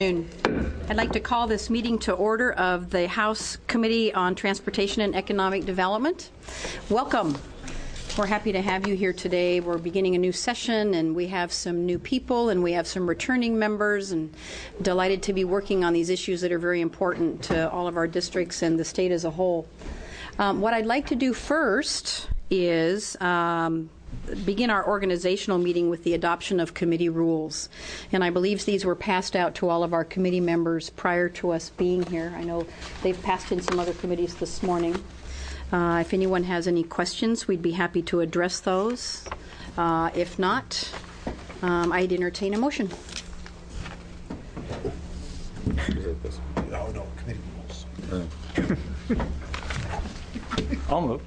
I'd like to call this meeting to order of the House Committee on Transportation and Economic Development. Welcome. We're happy to have you here today. We're beginning a new session, and we have some new people, and we have some returning members, and delighted to be working on these issues that are very important to all of our districts and the state as a whole. What I'd like to do first is begin our organizational meeting with the adoption of committee rules. And I believe these were passed out to all of our committee members prior to us being here. I know they've passed in some other committees this morning. If anyone has any questions, we'd be happy to address those. If not, I'd entertain a motion. No, committee rules. I'll move.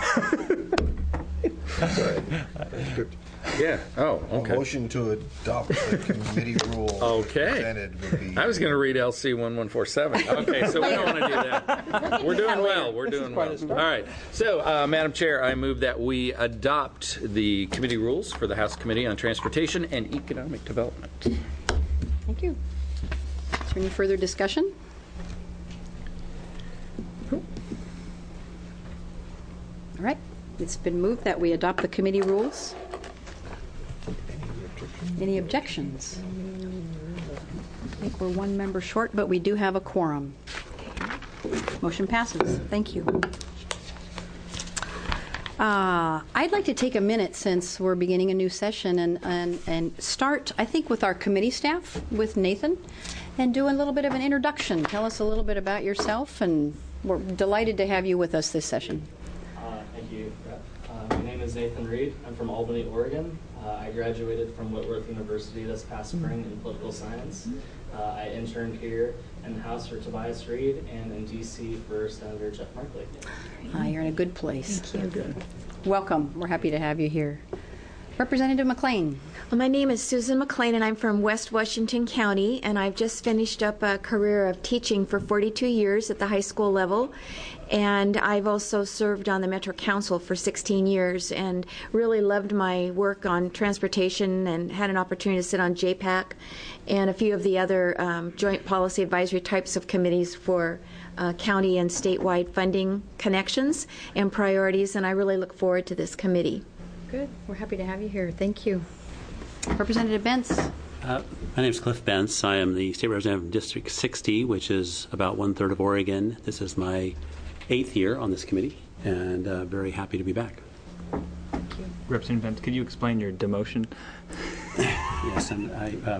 Yeah. Oh, okay. A motion to adopt the committee rule. Okay. Presented would be. I was going to read LC 1147. Okay, so we don't want to do that. We're doing well. We're doing well. All right. So, Madam Chair, I move that we adopt the committee rules for the House Committee on Transportation and Economic Development. Thank you. Is there any further discussion? All right. It's been moved that we adopt the committee rules. Any objections? I think we're one member short, but we do have a quorum. Motion passes. Thank you. I'd like to take a minute, since we're beginning a new session, and start, I think, with our committee staff, with Nathan, and do a little bit of an introduction. Tell us a little bit about yourself, and we're delighted to have you with us this session. Thank you, Rep. My name is Nathan Reed. I'm from Albany, Oregon. I graduated from Whitworth University this past spring in political science. I interned here in the House for Tobias Reed and in D.C. for Senator Jeff Markley. You're in a good place. Thank you. Welcome. We're happy to have you here. Representative McLean. Well, my name is Susan McLean, and I'm from West Washington County, and I've just finished up a career of teaching for 42 years at the high school level, and I've also served on the Metro Council for 16 years and really loved my work on transportation and had an opportunity to sit on JPAC and a few of the other joint policy advisory types of committees for county and statewide funding connections and priorities, and I really look forward to this committee. Good. We're happy to have you here. Thank you. Representative Bentz. My name is Cliff Bentz. I am the state representative from District 60, which is about 1/3 of Oregon. This is my 8th year on this committee, and very happy to be back. Thank you. Representative Bentz, could you explain your demotion? Yes, and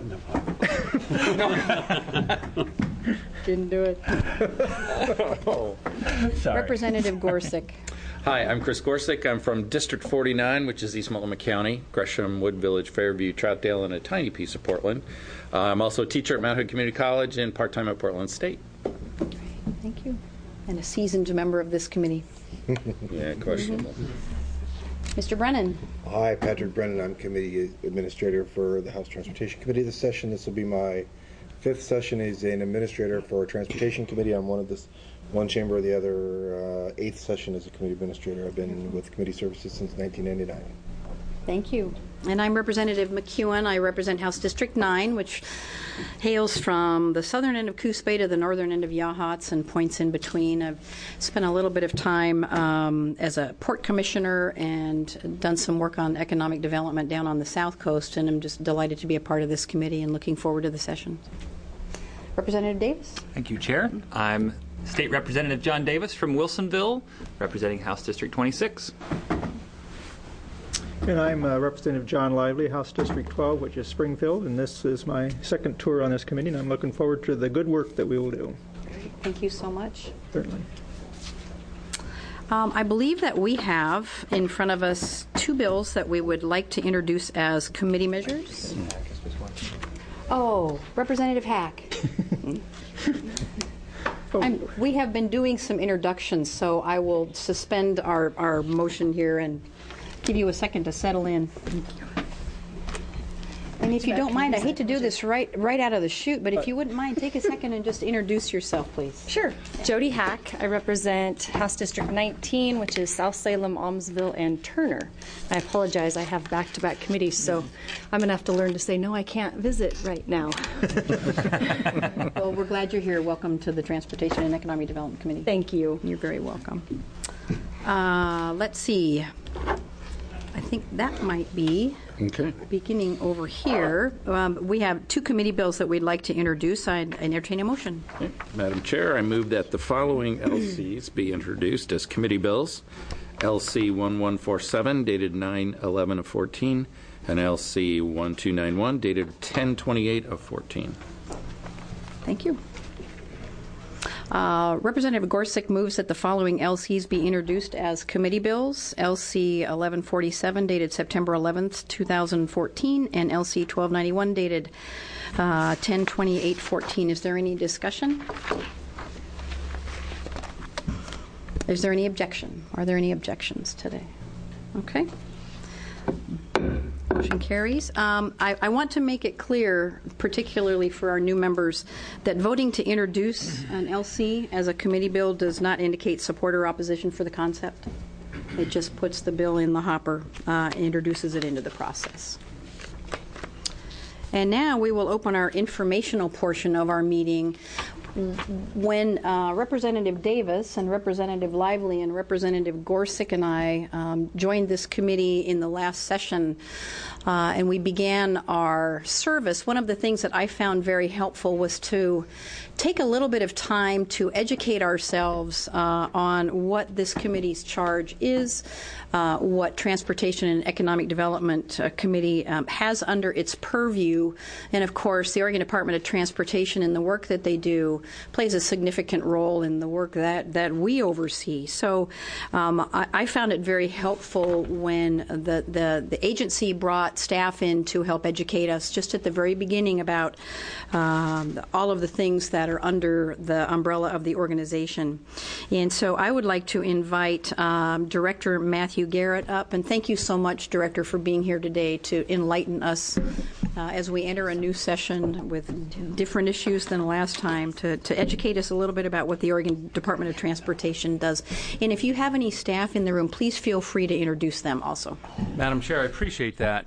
no. Didn't do it. Oh, sorry. Representative Gorsuch. Hi, I'm Chris Gorsuch. I'm from District 49, which is East Multnomah County, Gresham, Wood Village, Fairview, Troutdale, and a tiny piece of Portland. I'm also a teacher at Mount Hood Community College and part-time at Portland State. Great. Thank you. And a seasoned member of this committee. Yeah, questionable. Mr. Brennan. Hi, Patrick Brennan. I'm committee administrator for the House Transportation Committee this session. This will be my 5th session as an administrator for Transportation Committee. I'm one chamber, the other 8th session as a committee administrator. I've been with committee services since 1999. Thank you. And I'm Representative McEwen. I represent House District 9, which hails from the southern end of Coos Bay to the northern end of Yachats and points in between. I've spent a little bit of time as a port commissioner and done some work on economic development down on the south coast, and I'm just delighted to be a part of this committee and looking forward to the session. Representative Davis. Thank you, Chair. I'm State Representative John Davis from Wilsonville, representing House District 26. And I'm Representative John Lively, House District 12, which is Springfield, and this is my 2nd tour on this committee, and I'm looking forward to the good work that we will do. Great. Thank you so much. Certainly. I believe that we have in front of us 2 bills that we would like to introduce as committee measures. Oh, Representative Hack. We have been doing some introductions, so I will suspend our motion here and give you a second to settle in. Thank And if you don't mind, I hate to do this right out of the chute, but if you wouldn't mind, take a second and just introduce yourself, please. Sure. Jody Hack. I represent House District 19, which is South Salem, Almsville, and Turner. I apologize. I have back-to-back committees, so I'm going to have to learn to say, no, I can't visit right now. Well, we're glad you're here. Welcome to the Transportation and Economic Development Committee. Thank you. You're very welcome. Let's see. I think that might be beginning over here. We have two committee bills that we'd like to introduce. I'd entertain a motion. Okay. Madam Chair, I move that the following LCs be introduced as committee bills. LC 1147, dated 9/11/14, and LC 1291, dated 10/28/14. Thank you. Representative Gorsuch moves that the following LCs be introduced as committee bills. LC 1147, dated September 11th, 2014, and LC 1291, dated 10/28/14. Is there any discussion? Is there any objection? Are there any objections today? Okay. Motion carries. I want to make it clear, particularly for our new members, that voting to introduce an LC as a committee bill does not indicate support or opposition for the concept. It just puts the bill in the hopper, introduces it into the process. And now we will open our informational portion of our meeting. When Representative Davis and Representative Lively and Representative Gorsuch and I joined this committee in the last session and we began our service, one of the things that I found very helpful was to take a little bit of time to educate ourselves on what this committee's charge is, what Transportation and Economic Development Committee has under its purview, and of course the Oregon Department of Transportation and the work that they do plays a significant role in the work that we oversee. So I found it very helpful when the agency brought staff in to help educate us just at the very beginning about all of the things that are under the umbrella of the organization. And so I would like to invite Director Matthew Garrett up, and thank you so much, Director, for being here today to enlighten us as we enter a new session with different issues than last time, to educate us a little bit about what the Oregon Department of Transportation does. And if you have any staff in the room, please feel free to introduce them also. Madam Chair, I appreciate that.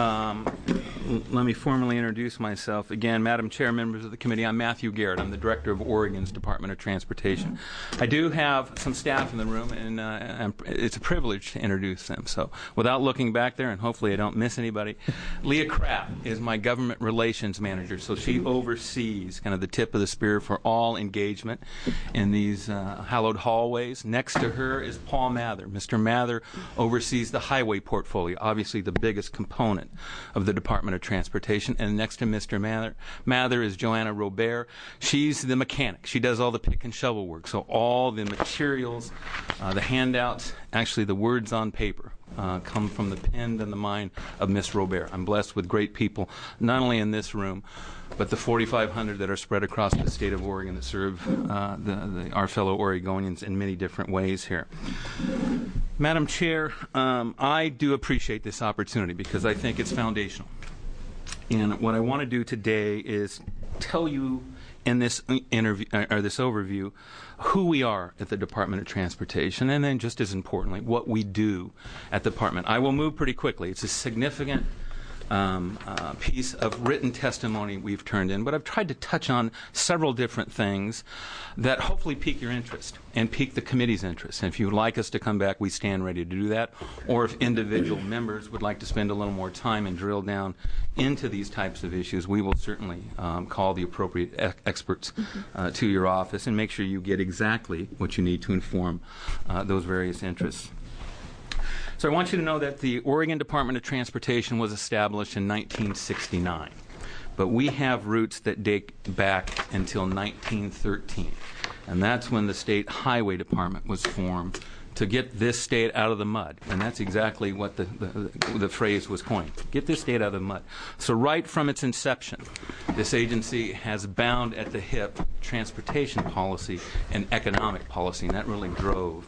Let me formally introduce myself. Again, Madam Chair, members of the committee, I'm Matthew Garrett. I'm the Director of Oregon's Department of Transportation. I do have some staff in the room, and it's a privilege to introduce them. So without looking back there, and hopefully I don't miss anybody, Leah Kraft is my Government Relations Manager. So she oversees kind of the tip of the spear for all engagement in these hallowed hallways. Next to her is Paul Mather. Mr. Mather oversees the highway portfolio, obviously the biggest component of the Department of Transportation. And next to Mr. Mather is Joanna Robert. She's the mechanic. She does all the pick and shovel work. So all the materials, the handouts, actually the words on paper come from the pen and the mind of Miss Robert. I'm blessed with great people, not only in this room, but the 4,500 that are spread across the state of Oregon that serve our fellow Oregonians in many different ways here. Madam Chair, I do appreciate this opportunity because I think it's foundational. And what I want to do today is tell you in this interview or this overview who we are at the Department of Transportation, and then just as importantly, what we do at the department. I will move pretty quickly. It's a significant piece of written testimony we've turned in, but I've tried to touch on several different things that hopefully pique your interest and pique the committee's interest. And if you would like us to come back, we stand ready to do that. Or if individual members would like to spend a little more time and drill down into these types of issues, we will certainly call the appropriate experts to your office and make sure you get exactly what you need to inform those various interests. So I want you to know that the Oregon Department of Transportation was established in 1969, but we have roots that date back until 1913, and that's when the State Highway Department was formed to get this state out of the mud, and that's exactly what the phrase was coined, get this state out of the mud. So right from its inception, this agency has bound at the hip transportation policy and economic policy, and that really drove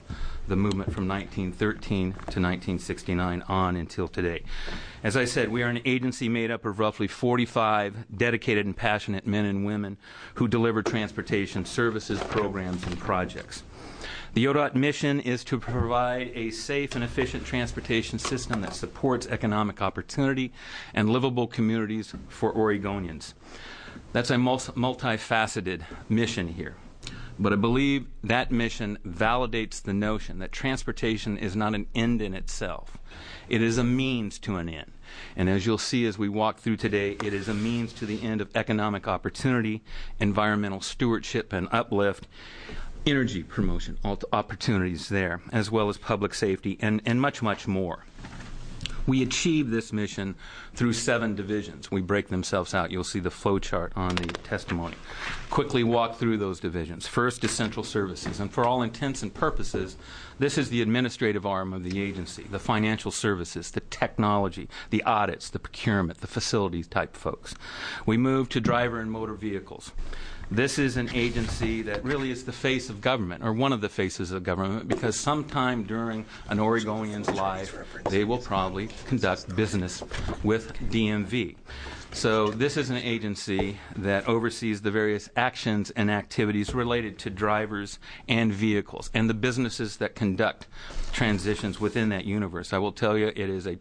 the movement from 1913 to 1969 on until today. As I said, we are an agency made up of roughly 45 dedicated and passionate men and women who deliver transportation services, programs, and projects. The ODOT mission is to provide a safe and efficient transportation system that supports economic opportunity and livable communities for Oregonians. That's a multifaceted mission here. But I believe that mission validates the notion that transportation is not an end in itself. It is a means to an end. And as you'll see as we walk through today, it is a means to the end of economic opportunity, environmental stewardship and uplift, energy promotion, opportunities there, as well as public safety, and much, much more. We achieve this mission through 7 divisions. We break themselves out. You'll see the flow chart on the testimony. Quickly walk through those divisions. First is central services, and for all intents and purposes, this is the administrative arm of the agency, the financial services, the technology, the audits, the procurement, the facilities type folks. We move to driver and motor vehicles. This is an agency that really is the face of government, or one of the faces of government, because sometime during an Oregonian's life, they will probably conduct business with DMV. So this is an agency that oversees the various actions and activities related to drivers and vehicles and the businesses that conduct transitions within that universe. I will tell you, it is a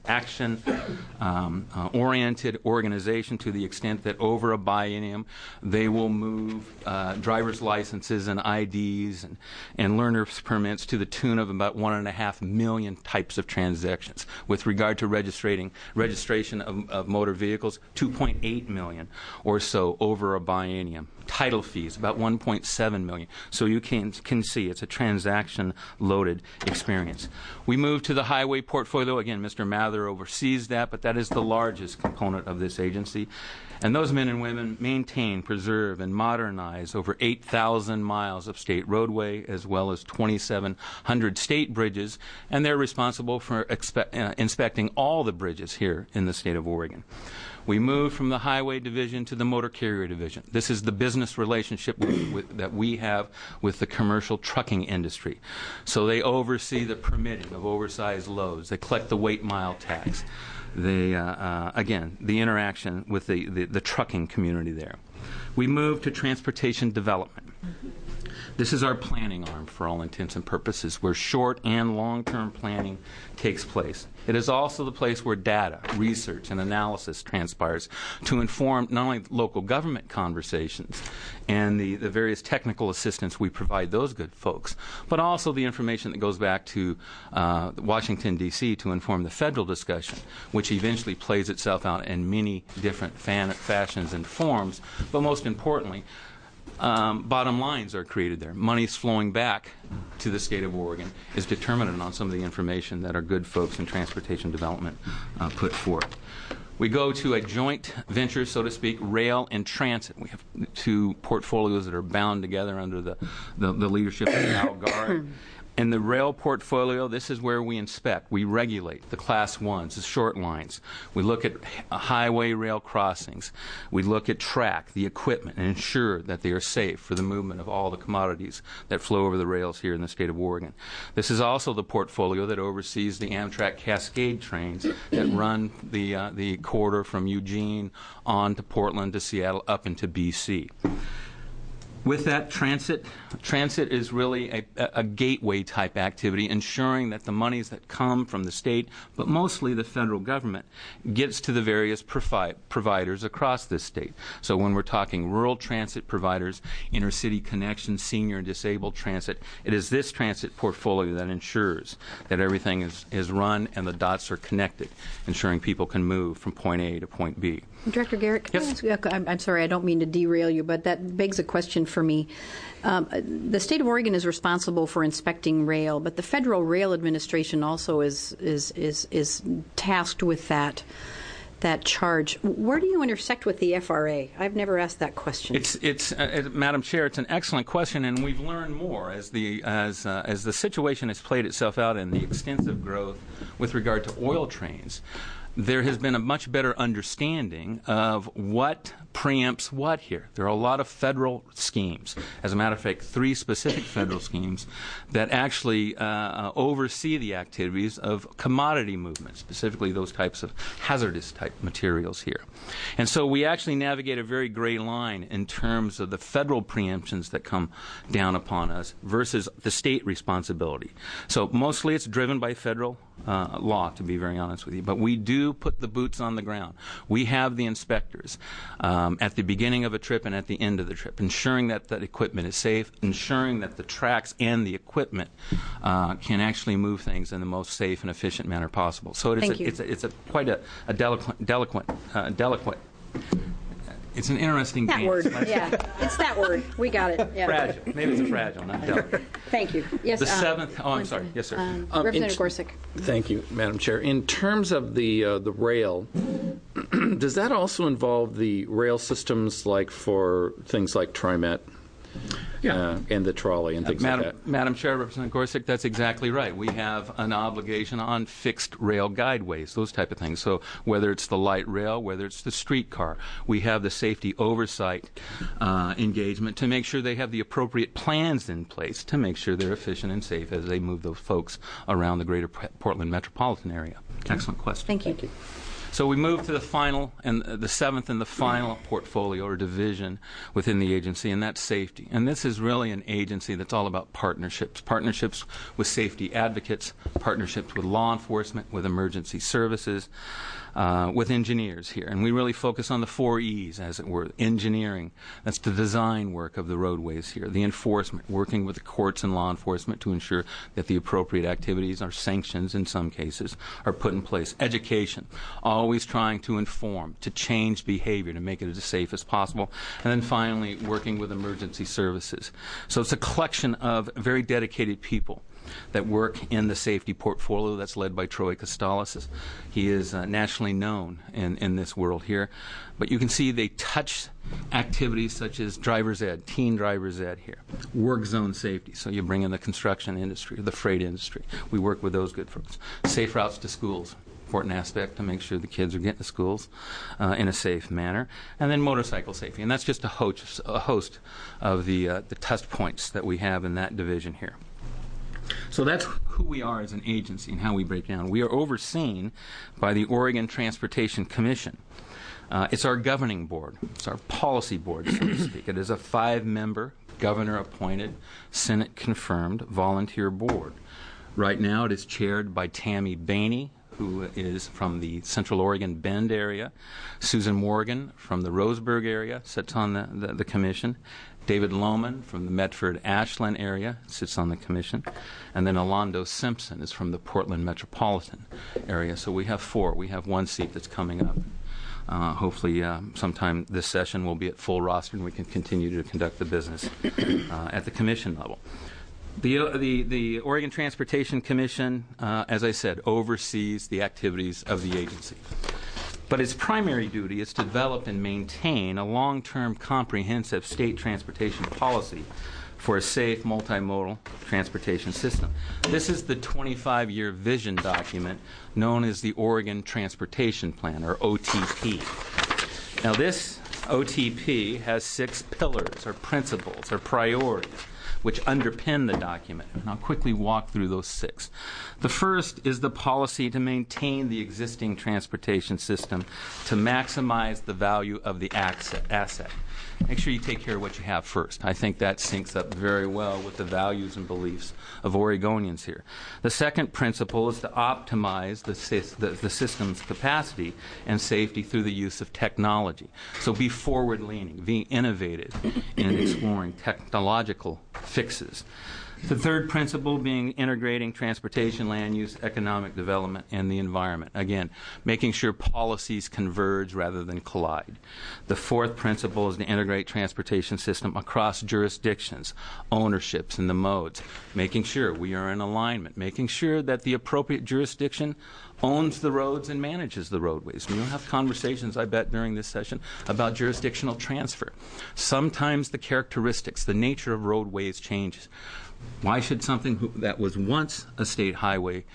transaction-oriented organization to the extent that over a biennium they will move driver's licenses and IDs and learner's permits to the tune of about 1.5 million types of transactions. With regard to registration of motor vehicles, 2.8 million or so over a biennium. Title fees, about 1.7 million. So you can see it's a transaction-loaded experience. We move to the highway portfolio. Again, Mr. Mather oversees that, but that is the largest component of this agency. And those men and women maintain, preserve, and modernize over 8,000 miles of state roadway, as well as 2,700 state bridges, and they're responsible for inspecting all the bridges here in the state of Oregon. We move from the highway division to the motor carrier division. This is the business relationship that we have with the commercial trucking industry. So they oversee the permitting of oversized loads. They collect the weight mile tax. They, again, the interaction with the trucking community there. We move to transportation development. This is our planning arm for all intents and purposes, where short and long-term planning takes place. It is also the place where data, research, and analysis transpires to inform not only local government conversations and the various technical assistance we provide those good folks, but also the information that goes back to Washington, D.C. to inform the federal discussion, which eventually plays itself out in many different fashions and forms, but most importantly, bottom lines are created there. Money's flowing back to the state of Oregon is determinant on some of the information that our good folks in transportation development put forth. We go to a joint venture, so to speak, rail and transit. We have 2 portfolios that are bound together under the leadership of Al Gard. In the rail portfolio, this is where we inspect, we regulate the Class 1s, the short lines. We look at highway rail crossings. We look at track, the equipment, and ensure that they are safe for the movement of all the commodities that flow over the rails here in the state of Oregon. This is also the portfolio that oversees the Amtrak Cascade trains that run the corridor from Eugene on to Portland to Seattle up into B.C. With that, transit is really a gateway type activity, ensuring that the monies that come from the state, but mostly the federal government, gets to the various providers across this state. So when we're talking rural transit providers, intercity connections, senior and disabled transit, it is this transit portfolio that ensures that everything is run and the dots are connected, ensuring people can move from point A to point B. Director Garrett, can I ask you, I'm sorry, I don't mean to derail you, but that begs a question for me. The state of Oregon is responsible for inspecting rail, but the Federal Rail Administration also is tasked with that charge. Where do you intersect with the FRA? I've never asked that question. Madam Chair, it's an excellent question, and we've learned more as the situation has played itself out in the extensive growth with regard to oil trains. there has been a much better understanding of what preempts what here. There are a lot of federal schemes. As a matter of fact, 3 specific federal schemes that actually oversee the activities of commodity movements, specifically those types of hazardous type materials here. And so we actually navigate a very gray line in terms of the federal preemptions that come down upon us versus the state responsibility. So mostly it's driven by federal law, to be very honest with you. But we do put the boots on the ground. We have the inspectors at the beginning of a trip and at the end of the trip, ensuring that that equipment is safe, ensuring that the tracks and the equipment can actually move things in the most safe and efficient manner possible. So it's quite a delicate. It's an interesting that game. word. Yeah, it's that word. We got it. Yeah. Fragile. Maybe it's a fragile, not delicate. Thank you. Yes. The 7th. Oh, I'm sorry. Yes, sir. Representative Gorsuch. Thank you, Madam Chair. In terms of the rail, does that also involve the rail systems like for things like TriMet? And the trolley and things like that. Madam Chair, Representative Gorsuch, that's exactly right. We have an obligation on fixed rail guideways, those type of things. So whether it's the light rail, whether it's the streetcar, we have the safety oversight engagement to make sure they have the appropriate plans in place to make sure they're efficient and safe as they move those folks around the greater Portland metropolitan area. Excellent question. Thank you. So we move to the final and the 7th and the final portfolio or division within the agency, and that's safety. And this is really an agency that's all about partnerships with safety advocates, partnerships with law enforcement, with emergency services, with engineers here. And we really focus on the 4 E's, as it were. Engineering, that's the design work of the roadways here. The enforcement, working with the courts and law enforcement to ensure that the appropriate activities or sanctions in some cases are put in place. Education, always trying to inform, to change behavior, to make it as safe as possible. And then finally, working with emergency services. So it's a collection of very dedicated people that work in the safety portfolio that's led by Troy Costales. He is nationally known in this world here. But you can see they touch activities such as driver's ed, teen driver's ed here, work zone safety. So you bring in the construction industry, the freight industry. We work with those good folks. Safe routes to schools. Important aspect to make sure the kids are getting to schools in a safe manner. And then motorcycle safety. And that's just a host of the touch points that we have in that division here. So that's who we are as an agency and how we break down. We are overseen by the Oregon Transportation Commission. It's our governing board. It's our policy board, so to speak. It is a 5-member, governor-appointed, Senate-confirmed volunteer board. Right now it is chaired by Tammy Bainey, who is from the Central Oregon Bend area. Susan Morgan from the Roseburg area sits on the commission. David Lohman from the Medford-Ashland area sits on the commission. And then Alondo Simpson is from the Portland metropolitan area. So we have 4. We have 1 seat that's coming up. Hopefully sometime this session we'll be at full roster and we can continue to conduct the business at the commission level. The Oregon Transportation Commission, as I said, oversees the activities of the agency. But its primary duty is to develop and maintain a long-term comprehensive state transportation policy for a safe multimodal transportation system. This is the 25-year vision document known as the Oregon Transportation Plan, or OTP. Now this OTP has 6 pillars, or principles, or priorities, which underpin the document. And I'll quickly walk through those 6. The first is the policy to maintain the existing transportation system to maximize the value of the asset. Make sure you take care of what you have first. I think that syncs up very well with the values and beliefs of Oregonians here. The second principle is to optimize the system's capacity and safety through the use of technology. So be forward-leaning, be innovative in exploring technological fixes. The third principle being integrating transportation, land use, economic development, and the environment. Again, making sure policies converge rather than collide. The fourth principle is to integrate transportation system across jurisdictions, ownerships, and the modes. Making sure we are in alignment. Making sure that the appropriate jurisdiction owns the roads and manages the roadways. We'll have conversations, I bet, during this session about jurisdictional transfer. Sometimes the characteristics, the nature of roadways changes. Why should something that was once a state highway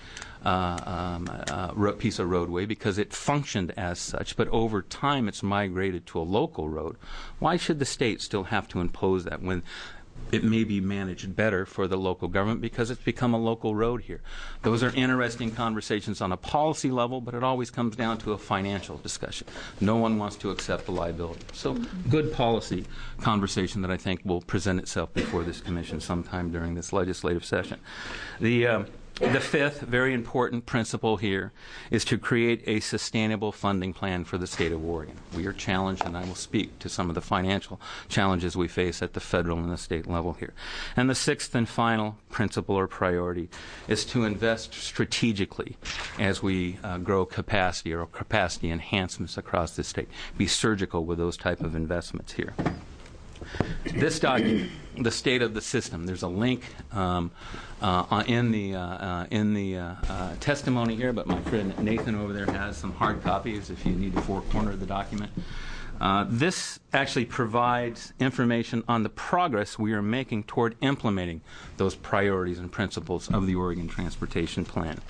piece of roadway, because it functioned as such, but over time it's migrated to a local road, why should the state still have to impose that when it may be managed better for the local government because it's become a local road here? Those are interesting conversations on a policy level, but it always comes down to a financial discussion. No one wants to accept the liability. So good policy conversation that I think will present itself before this commission sometime during this legislative session. The fifth, very important principle here is to create a sustainable funding plan for the state of Oregon. We are challenged, and I will speak to some of the financial challenges we face at the federal and the state level here. And the sixth and final principle or priority is to invest strategically as we grow capacity or capacity enhancements across the state. Be surgical with those type of investments here. This document, the state of the system, there's a link in the testimony here, but my friend Nathan over there has some hard copies if you need the four corner of the document. This actually provides information on the progress we are making toward implementing those priorities and principles of the Oregon Transportation Plan.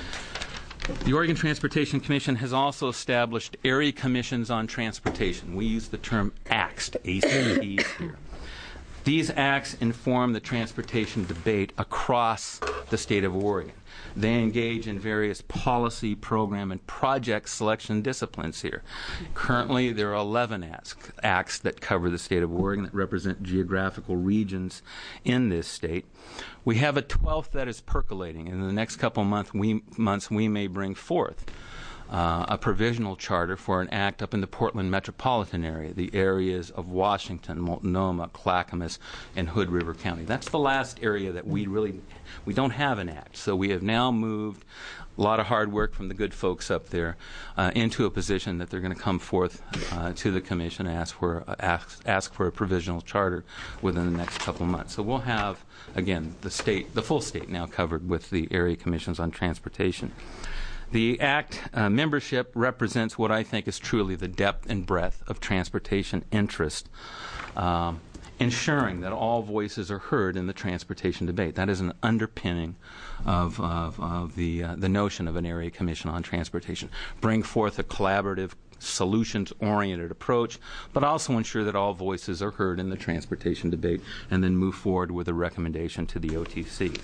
The Oregon Transportation Commission has also established area commissions on transportation. We use the term ACTs, ACTs here. These acts inform the transportation debate across the state of Oregon. They engage in various policy, program, and project selection disciplines here. Currently, there are 11 acts that cover the state of Oregon that represent geographical regions in this state. We have a 12th that is percolating. In the next couple months, we may bring forth a provisional charter for an act up in the Portland metropolitan area, the areas of Washington, Multnomah, Clackamas, and Hood River County. That's the last area that we don't have an act. So we have now moved a lot of hard work from the good folks up there into a position that they're going to come forth to the commission and ask for a provisional charter within the next couple months. So we'll have, again, the full state now covered with the area commissions on transportation. The ACT membership represents what I think is truly the depth and breadth of transportation interest, ensuring that all voices are heard in the transportation debate. That is an underpinning of the notion of an area commission on transportation. Bring forth a collaborative, solutions-oriented approach, but also ensure that all voices are heard in the transportation debate, and then move forward with a recommendation to the OTC.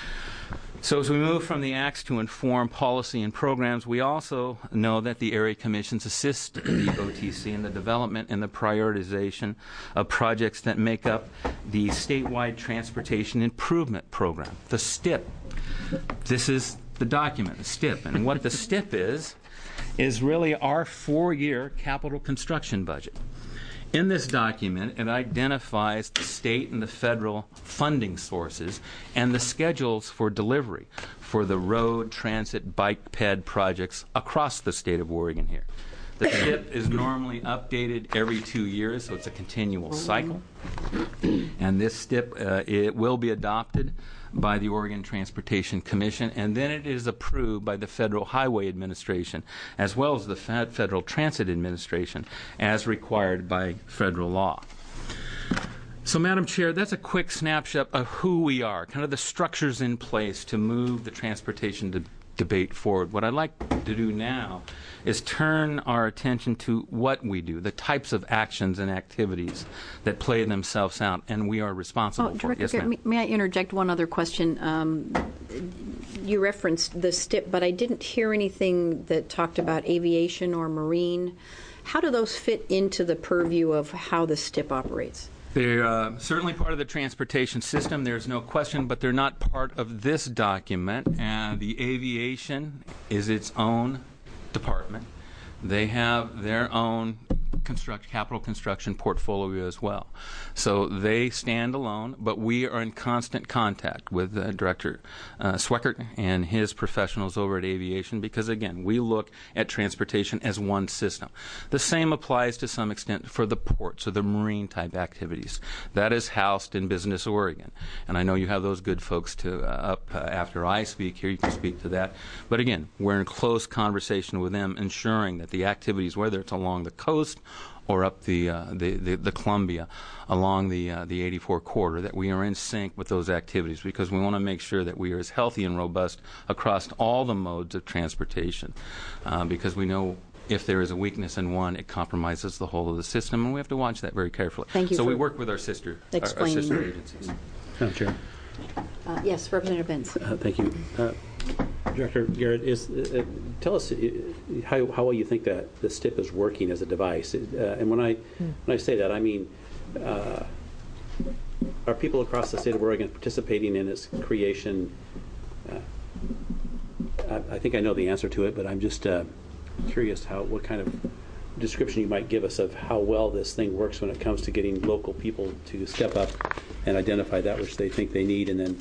So as we move from the acts to inform policy and programs, we also know that the area commissions assist the OTC in the development and the prioritization of projects that make up the statewide transportation improvement program, the STIP. This is the document, the STIP. And what the STIP is really our 4-year capital construction budget. In this document, it identifies the state and the federal funding sources and the schedules for delivery for the road, transit, bike, ped projects across the state of Oregon here. The STIP is normally updated every 2 years, so it's a continual cycle. And this STIP, it will be adopted by the Oregon Transportation Commission, and then it is approved by the Federal Highway Administration as well as the Federal Transit Administration as required by federal law. So, Madam Chair, that's a quick snapshot of who we are, kind of the structures in place to move the transportation debate forward. What I'd like to do now is turn our attention to what we do, the types of actions and activities that play themselves out, and we are responsible for. Director, yes, ma'am. may I interject one other question? You referenced the STIP, but I didn't hear anything that talked about aviation or marine. How do those fit into the purview of how the STIP operates? They're certainly part of the transportation system, there's no question, but they're not part of this document. And the aviation is its own department. They have their own capital construction portfolio as well. So they stand alone, but we are in constant contact with Director Sweckert and his professionals over at Aviation because, again, we look at transportation as one system. The same applies to some extent for the ports or the marine type activities. That is housed in Business Oregon. And I know you have those good folks up after I speak here. You can speak to that. But again, we're in close conversation with them, ensuring that the activities, whether it's along the coast or up the Columbia along the 84 corridor, that we are in sync with those activities, because we want to make sure that we are as healthy and robust across all the modes of transportation, because we know if there is a weakness in one, it compromises the whole of the system, and we have to watch that very carefully. Thank you so for we work with our sister agencies. Madam Chair. Yes, Representative Benz. Thank you. Director Garrett, tell us how well you think that the STIP is working as a device. And when I say that, I mean, are people across the state of Oregon participating in its creation? I think I know the answer to it, but I'm just curious what kind of description you might give us of how well this thing works when it comes to getting local people to step up and identify that which they think they need, and then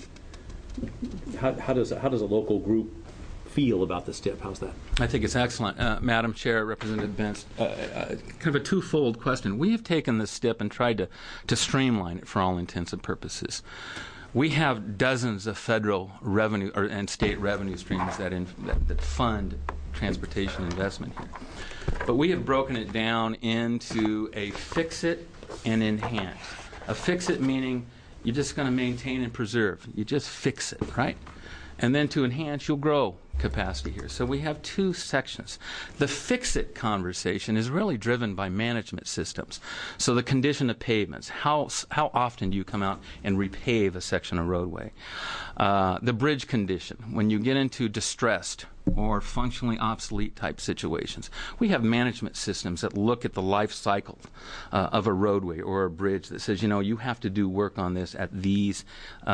how does a local group feel about the STIP? How's that? I think it's excellent. Madam Chair, Representative Benz, kind of a twofold question. We have taken this STIP and tried to streamline it for all intents and purposes. We have dozens of federal revenue and state revenue streams that fund transportation investment here. But we have broken it down into a fix-it and enhance. A fix-it meaning you're just going to maintain and preserve. You just fix it, right? And then to enhance, you'll grow capacity here. So we have two sections. The fix-it conversation is really driven by management systems. So the condition of pavements, how often do you come out and repave a section of roadway? The bridge condition, when you get into distressed or functionally obsolete type situations. We have management systems that look at the life cycle of a roadway or a bridge that says, you have to do work on this at these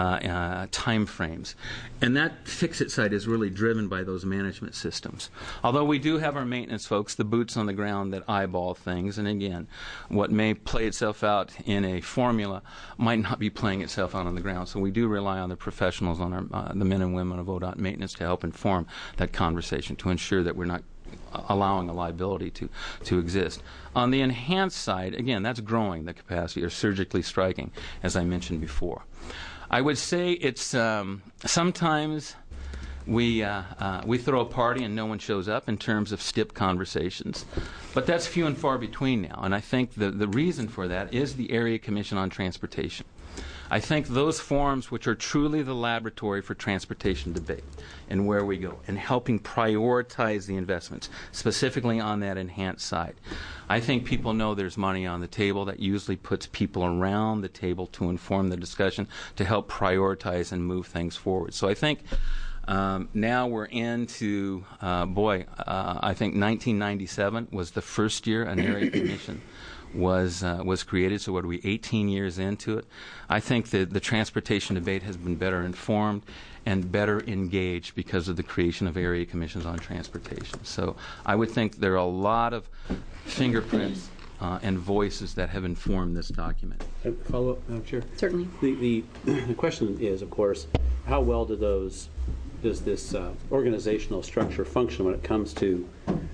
time frames. And that fix-it side is really driven by those management systems. Although we do have our maintenance folks, the boots on the ground that eyeball things, and again, what may play itself out in a formula might not be playing itself out on the ground. So we do rely on the professionals, on the men and women of ODOT maintenance to help inform that conversation, to ensure that we're not allowing a liability to exist. On the enhanced side, again, that's growing the capacity or surgically striking, as I mentioned before. I would say it's sometimes we throw a party and no one shows up in terms of STIP conversations, but that's few and far between now. And I think the reason for that is the Area Commission on Transportation. I think those forums which are truly the laboratory for transportation debate and where we go and helping prioritize the investments, specifically on that enhanced side. I think people know there's money on the table. That usually puts people around the table to inform the discussion, to help prioritize and move things forward. So I think now we're into, I think 1997 was the first year an area commission was created. So what are we, 18 years into it? I think that the transportation debate has been better informed and better engaged because of the creation of area commissions on transportation. So I would think there are a lot of fingerprints and voices that have informed this document. Follow up, Madam Chair? Certainly. The question is, of course, how well does this organizational structure function when it comes to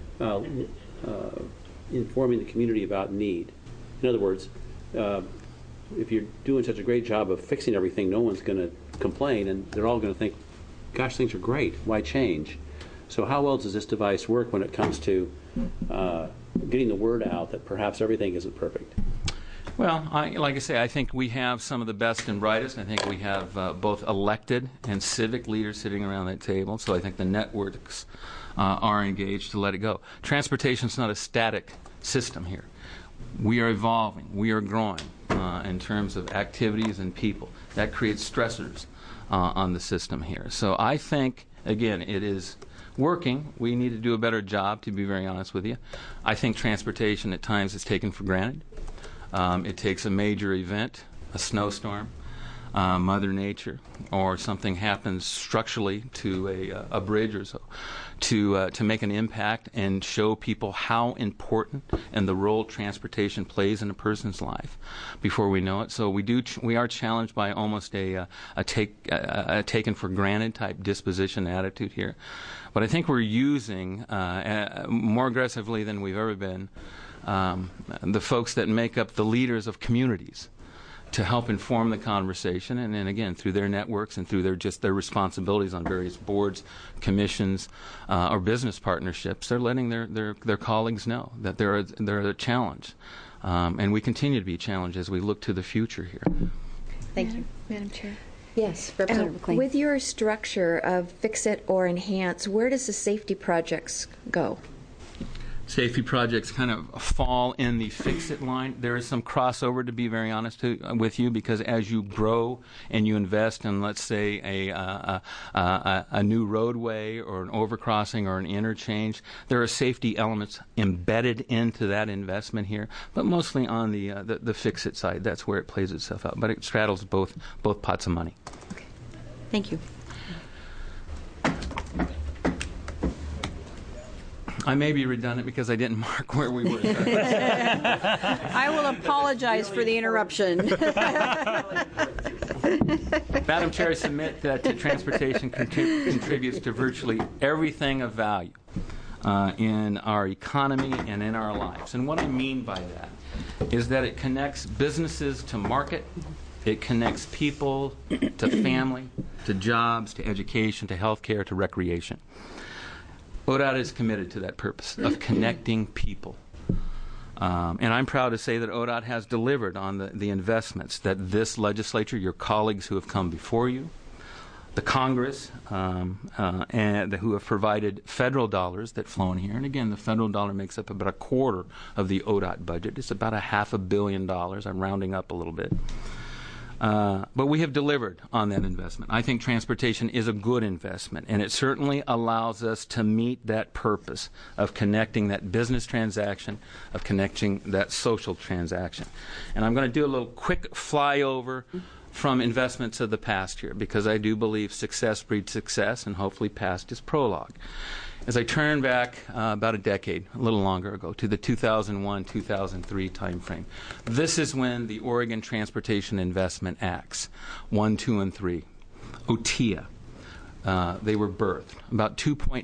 informing the community about need? In other words, if you're doing such a great job of fixing everything, no one's going to complain, and they're all going to think, gosh, things are great, why change? So how well does this device work when it comes to getting the word out that perhaps everything isn't perfect? Well, like I say, I think we have some of the best and brightest. I think we have both elected and civic leaders sitting around that table, so I think the networks are engaged to let it go. Transportation is not a static system here. We are evolving. We are growing in terms of activities and people. That creates stressors on the system here. So I think, again, it is working. We need to do a better job, to be very honest with you. I think transportation at times is taken for granted. It takes a major event, a snowstorm, Mother Nature, or something happens structurally to a bridge or so, to make an impact and show people how important and the role transportation plays in a person's life before we know it. So we are challenged by almost a taken for granted type disposition attitude here. But I think we're using more aggressively than we've ever been the folks that make up the leaders of communities to help inform the conversation, and then again through their networks and through their responsibilities on various boards, commissions, or business partnerships, they're letting their colleagues know that they're a challenge. And we continue to be challenged as we look to the future here. Thank you. Madam Chair. Yes, Representative McLean. With your structure of fix it or enhance, where does the safety projects go? Safety projects kind of fall in the fix-it line. There is some crossover, to be very honest with you, because as you grow and you invest in, let's say, a new roadway or an overcrossing or an interchange, there are safety elements embedded into that investment here, but mostly on the fix-it side. That's where it plays itself out. But it straddles both pots of money. Okay. Thank you. I may be redundant because I didn't mark where we were. I will apologize for the interruption. Madam Chair, I submit that transportation contributes to virtually everything of value in our economy and in our lives. And what I mean by that is that it connects businesses to market, it connects people to family, to jobs, to education, to healthcare, to recreation. ODOT is committed to that purpose of connecting people. And I'm proud to say that ODOT has delivered on the investments that this legislature, your colleagues who have come before you, the Congress, and who have provided federal dollars that flow in here. And again, the federal dollar makes up about a quarter of the ODOT budget. It's about $500 million. I'm rounding up a little bit. But we have delivered on that investment. I think transportation is a good investment, and it certainly allows us to meet that purpose of connecting that business transaction, of connecting that social transaction. And I'm going to do a little quick flyover from investments of the past here, because I do believe success breeds success, and hopefully past is prologue. As I turn back about a decade, a little longer ago, to the 2001-2003 timeframe, this is when the Oregon Transportation Investment Acts, 1, 2, and 3, OTIA, they were birthed. About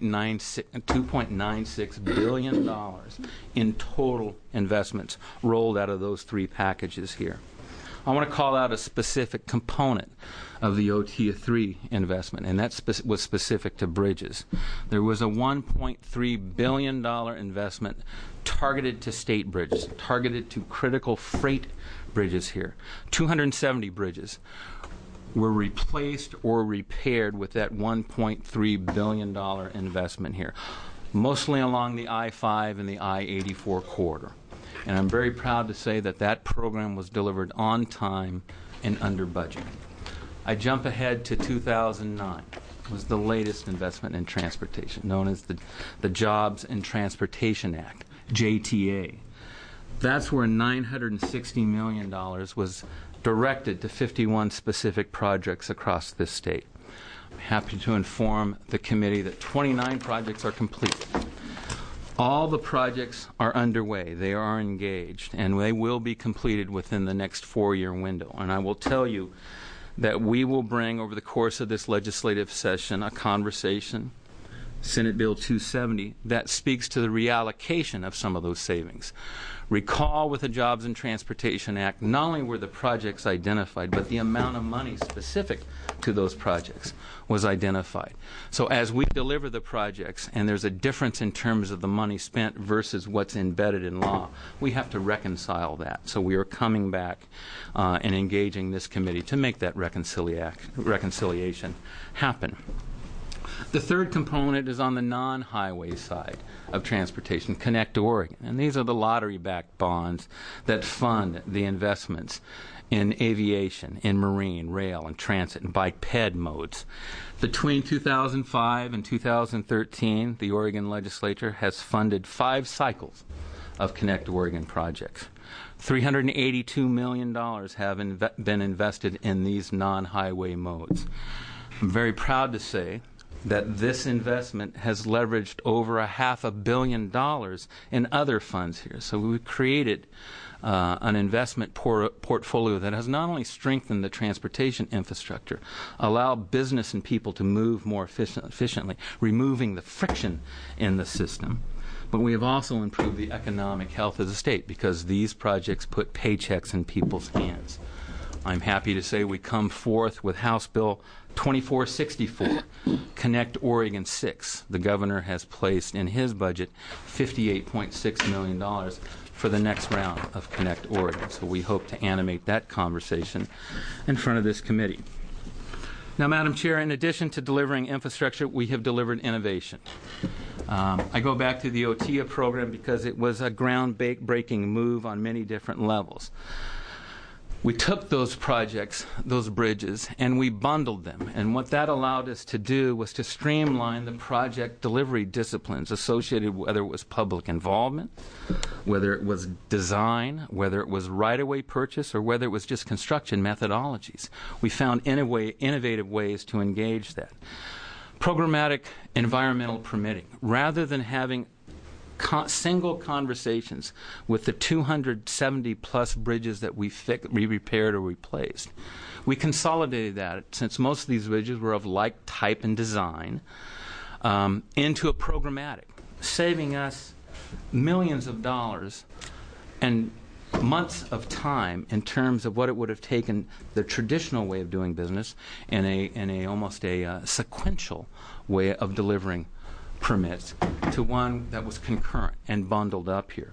$2.96 billion in total investments rolled out of those three packages here. I want to call out a specific component of the OTIA 3 investment, and that was specific to bridges. There was a $1.3 billion investment targeted to state bridges, targeted to critical freight bridges here. 270 bridges were replaced or repaired with that $1.3 billion investment here, mostly along the I-5 and the I-84 corridor. And I'm very proud to say that that program was delivered on time and under budget. I jump ahead to 2009. It was the latest investment in transportation, known as the Jobs and Transportation Act, JTA. That's where $960 million was directed to 51 specific projects across this state. I'm happy to inform the committee that 29 projects are complete. All the projects are underway. They are engaged, and they will be completed within the next 4-year window. And I will tell you that we will bring, over the course of this legislative session, a conversation, Senate Bill 270, that speaks to the reallocation of some of those savings. Recall with the Jobs and Transportation Act, not only were the projects identified, but the amount of money specific to those projects was identified. So as we deliver the projects, and there's a difference in terms of the money spent versus what's embedded in law, we have to reconcile that. So we are coming back and engaging this committee to make that reconciliation happen. The third component is on the non-highway side of transportation, Connect Oregon. And these are the lottery-backed bonds that fund the investments in aviation, in marine, rail, and transit, and biped modes. Between 2005 and 2013, the Oregon legislature has funded 5 cycles of Connect Oregon projects. $382 million have been invested in these non-highway modes. I'm very proud to say that this investment has leveraged over $500 million in other funds here. So we've created an investment portfolio that has not only strengthened the transportation infrastructure, allowed business and people to move more efficiently, removing the friction in the system, but we have also improved the economic health of the state because these projects put paychecks in people's hands. I'm happy to say we come forth with House Bill 2464, Connect Oregon 6. The governor has placed in his budget $58.6 million for the next round of Connect Oregon. So we hope to animate that conversation in front of this committee. Now, Madam Chair, in addition to delivering infrastructure, we have delivered innovation. I go back to the OTIA program because it was a groundbreaking move on many different levels. We took those projects, those bridges, and we bundled them. And what that allowed us to do was to streamline the project delivery disciplines associated, whether it was public involvement, whether it was design, whether it was right-of-way purchase, or whether it was just construction methodologies. We found innovative ways to engage that. Programmatic environmental permitting. Rather than having single conversations with the 270-plus bridges that we repaired or replaced, we consolidated that, since most of these bridges were of like type and design, into a programmatic, saving us millions of dollars and months of time in terms of what it would have taken the traditional way of doing business in a almost a sequential way of delivering permits to one that was concurrent and bundled up here.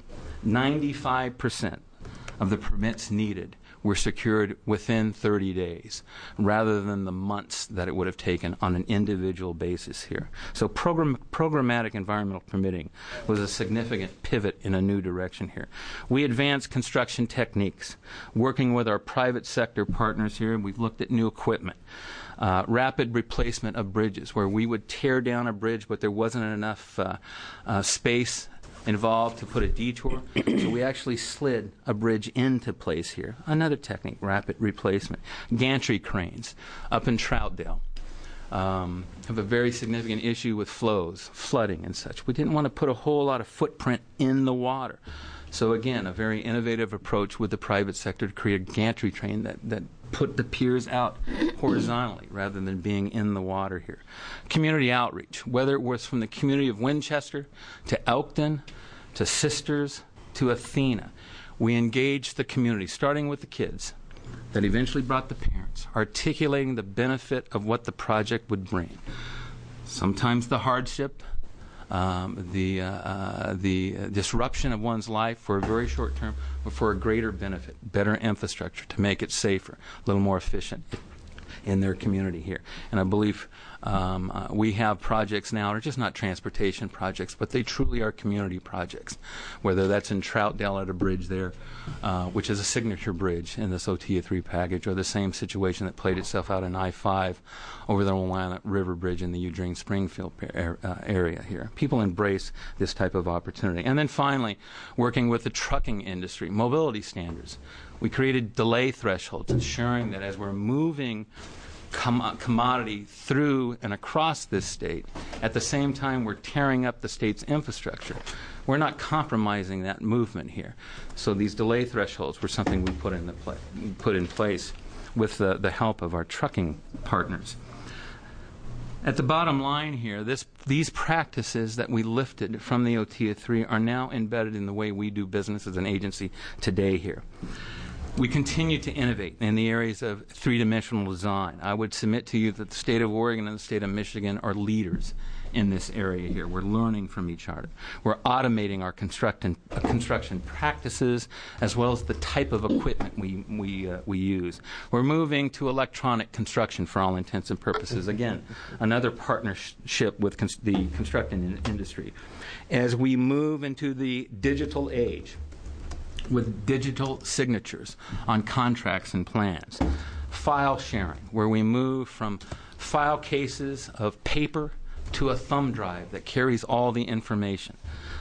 95% of the permits needed were secured within 30 days rather than the months that it would have taken on an individual basis here. So programmatic environmental permitting was a significant pivot in a new direction here. We advanced construction techniques, working with our private sector partners here. We've looked at new equipment. Rapid replacement of bridges, where we would tear down a bridge but there wasn't enough space involved to put a detour. So we actually slid a bridge into place here. Another technique, rapid replacement. Gantry cranes up in Troutdale have a very significant issue with flows, flooding and such. We didn't want to put a whole lot of footprint in the water. So again, a very innovative approach with the private sector to create a gantry train that put the piers out horizontally rather than being in the water here. Community outreach, whether it was from the community of Winchester to Elkton to Sisters to Athena, we engaged the community, starting with the kids, that eventually brought the parents, articulating the benefit of what the project would bring. Sometimes the hardship, the disruption of one's life for a very short term, but for a greater benefit, better infrastructure to make it safer, a little more efficient in their community here. And I believe we have projects now, they're just not transportation projects, but they truly are community projects, whether that's in Troutdale at a bridge there, which is a signature bridge in this OTIA 3 package, or the same situation that played itself out in I-5 over the Willamette River Bridge in the Eugene-Springfield area here. People embrace this type of opportunity. And then finally, working with the trucking industry, mobility standards. We created delay thresholds, ensuring that as we're moving commodity through and across this state, at the same time we're tearing up the state's infrastructure. We're not compromising that movement here. So these delay thresholds were something we put in place with the help of our trucking partners. At the bottom line here, these practices that we lifted from the OTIA 3 are now embedded in the way we do business as an agency today here. We continue to innovate in the areas of three-dimensional design. I would submit to you that the state of Oregon and the state of Michigan are leaders in this area here. We're learning from each other. We're automating our construction practices as well as the type of equipment we use. We're moving to electronic construction for all intents and purposes. Again, another partnership with the construction industry. As we move into the digital age, with digital signatures on contracts and plans. File sharing, where we move from file cases of paper to a thumb drive that carries all the information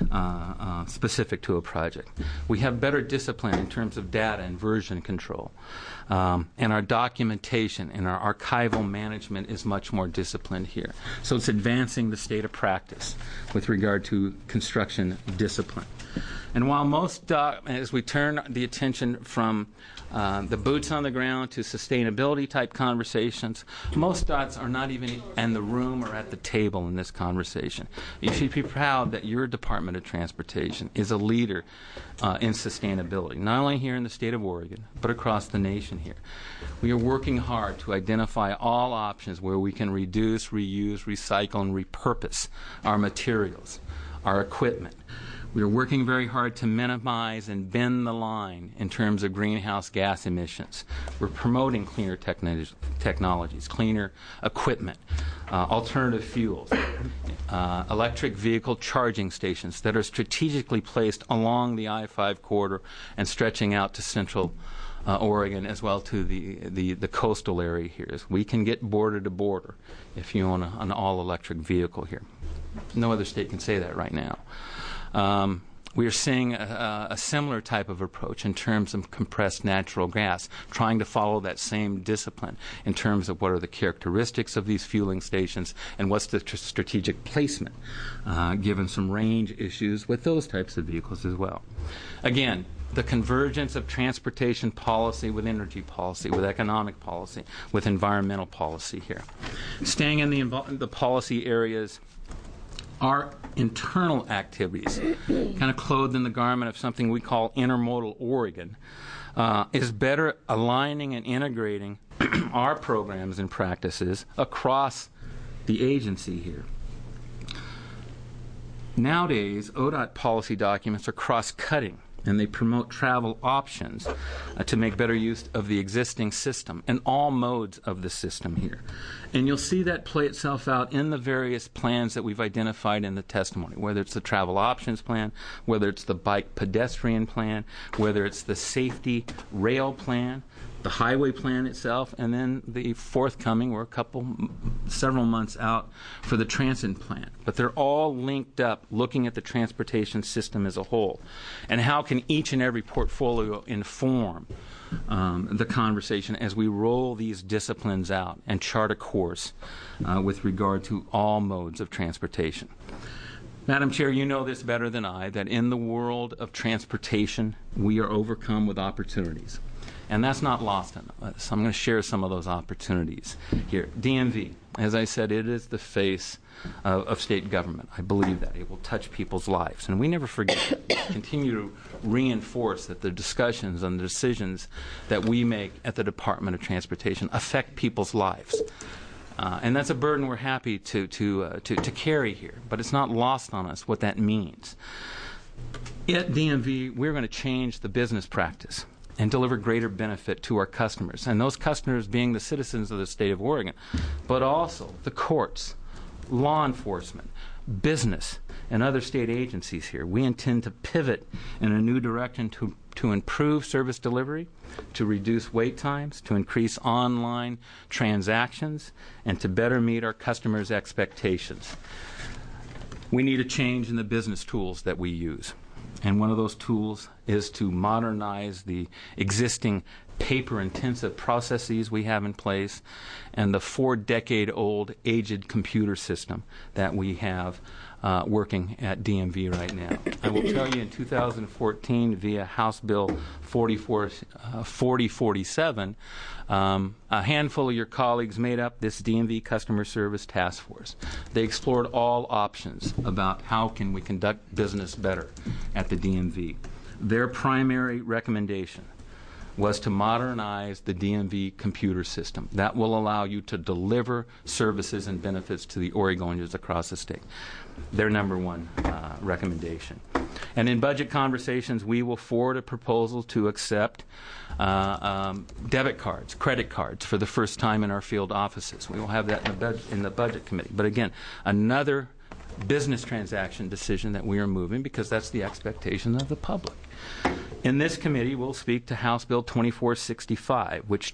specific to a project. We have better discipline in terms of data and version control. And our documentation and our archival management is much more disciplined here. So it's advancing the state of practice with regard to construction discipline. And while most, as we turn the attention from the boots on the ground to sustainability type conversations, most dots are not even in the room or at the table in this conversation. You should be proud that your Department of Transportation is a leader in sustainability, not only here in the state of Oregon, but across the nation here. We are working hard to identify all options where we can reduce, reuse, recycle, and repurpose our materials, our equipment. We are working very hard to minimize and bend the line in terms of greenhouse gas emissions. We're promoting cleaner technologies, cleaner equipment, alternative fuels, electric vehicle charging stations that are strategically placed along the I-5 corridor and stretching out to central Oregon as well to the coastal area here. We can get border to border if you own an all-electric vehicle here. No other state can say that right now. We are seeing a similar type of approach in terms of compressed natural gas, trying to follow that same discipline in terms of what are the characteristics of these fueling stations and what's the strategic placement, given some range issues with those types of vehicles as well. Again, the convergence of transportation policy with energy policy, with economic policy, with environmental policy here. Staying in the policy areas, our internal activities, kind of clothed in the garment of something we call Intermodal Oregon, is better aligning and integrating our programs and practices across the agency here. Nowadays, ODOT policy documents are cross-cutting, and they promote travel options to make better use of the existing system and all modes of the system here. And you'll see that play itself out in the various plans that we've identified in the testimony, whether it's the travel options plan, whether it's the bike pedestrian plan, whether it's the safety rail plan, the highway plan itself, and then the forthcoming, we're several months out, for the transit plan. But they're all linked up looking at the transportation system as a whole. And how can each and every portfolio inform the conversation as we roll these disciplines out and chart a course with regard to all modes of transportation. Madam Chair, you know this better than I, that in the world of transportation, we are overcome with opportunities. And that's not lost on us. I'm going to share some of those opportunities here. DMV, as I said, it is the face of state government. I believe that. It will touch people's lives. And we never forget that. We continue to reinforce that the discussions and the decisions that we make at the Department of Transportation affect people's lives. And that's a burden we're happy to carry here. But it's not lost on us what that means. At DMV, we're going to change the business practice and deliver greater benefit to our customers, and those customers being the citizens of the state of Oregon, but also the courts, law enforcement, business, and other state agencies here. We intend to pivot in a new direction to improve service delivery, to reduce wait times, to increase online transactions, and to better meet our customers' expectations. We need a change in the business tools that we use. And one of those tools is to modernize the existing paper-intensive processes we have in place and the 4-decade-old aged computer system that we have working at DMV right now. I will tell you in 2014 via House Bill 4047, a handful of your colleagues made up this DMV Customer Service Task Force. They explored all options about how can we conduct business better at the DMV. Their primary recommendation was to modernize the DMV computer system. That will allow you to deliver services and benefits to the Oregonians across the state. Their number one recommendation. And in budget conversations, we will forward a proposal to accept debit cards, credit cards for the first time in our field offices. We will have that in the budget committee. But again, another business transaction decision that we are moving because that's the expectation of the public. In this committee, we'll speak to House Bill 2465, which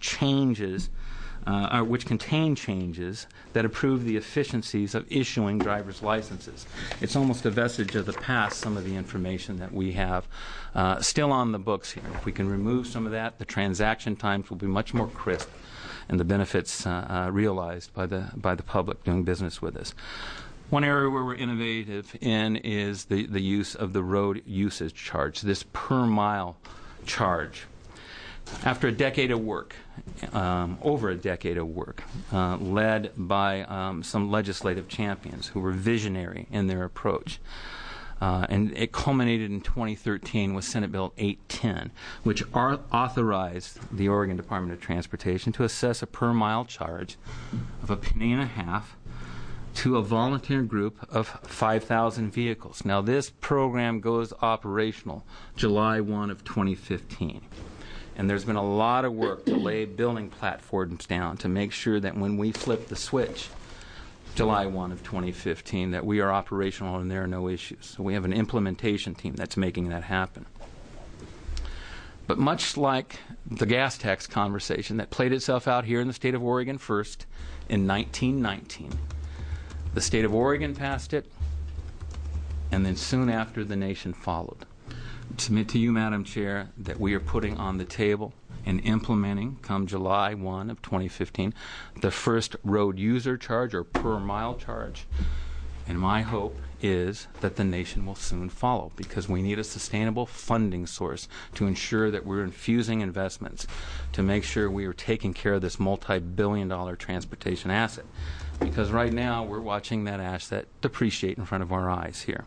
contain changes that improve the efficiencies of issuing driver's licenses. It's almost a vestige of the past, some of the information that we have still on the books here. If we can remove some of that, the transaction times will be much more crisp and the benefits realized by the public doing business with us. One area where we're innovative in is the use of the road usage charge, this per mile charge. After a decade of work, over a decade of work, led by some legislative champions who were visionary in their approach, and it culminated in 2013 with Senate Bill 810, which authorized the Oregon Department of Transportation to assess a per mile charge of $1.50 to a volunteer group of 5,000 vehicles. Now, this program goes operational July 1 of 2015. And there's been a lot of work to lay building platforms down to make sure that when we flip the switch July 1 of 2015, that we are operational and there are no issues. So we have an implementation team that's making that happen. But much like the gas tax conversation that played itself out here in the state of Oregon first in 1919, the state of Oregon passed it, and then soon after the nation followed. Submit to you, Madam Chair, that we are putting on the table and implementing, come July 1 of 2015, the first road user charge or per mile charge. And my hope is that the nation will soon follow, because we need a sustainable funding source to ensure that we're infusing investments to make sure we are taking care of this multi-billion-dollar transportation asset. Because right now we're watching that asset depreciate in front of our eyes here.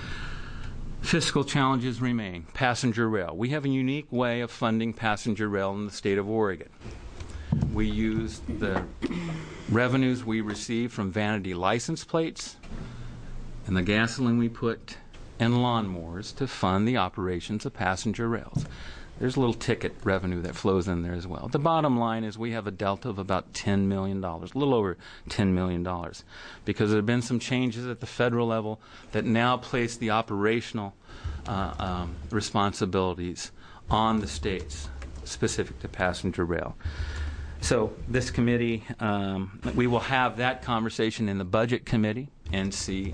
Fiscal challenges remain. Passenger rail. We have a unique way of funding passenger rail in the state of Oregon. We use the revenues we receive from vanity license plates and the gasoline we put in lawnmowers to fund the operations of passenger rails. There's a little ticket revenue that flows in there as well. The bottom line is we have a delta of about $10 million, a little over $10 million, because there have been some changes at the federal level that now place the operational responsibilities on the states specific to passenger rail. So this committee, we will have that conversation in the budget committee and see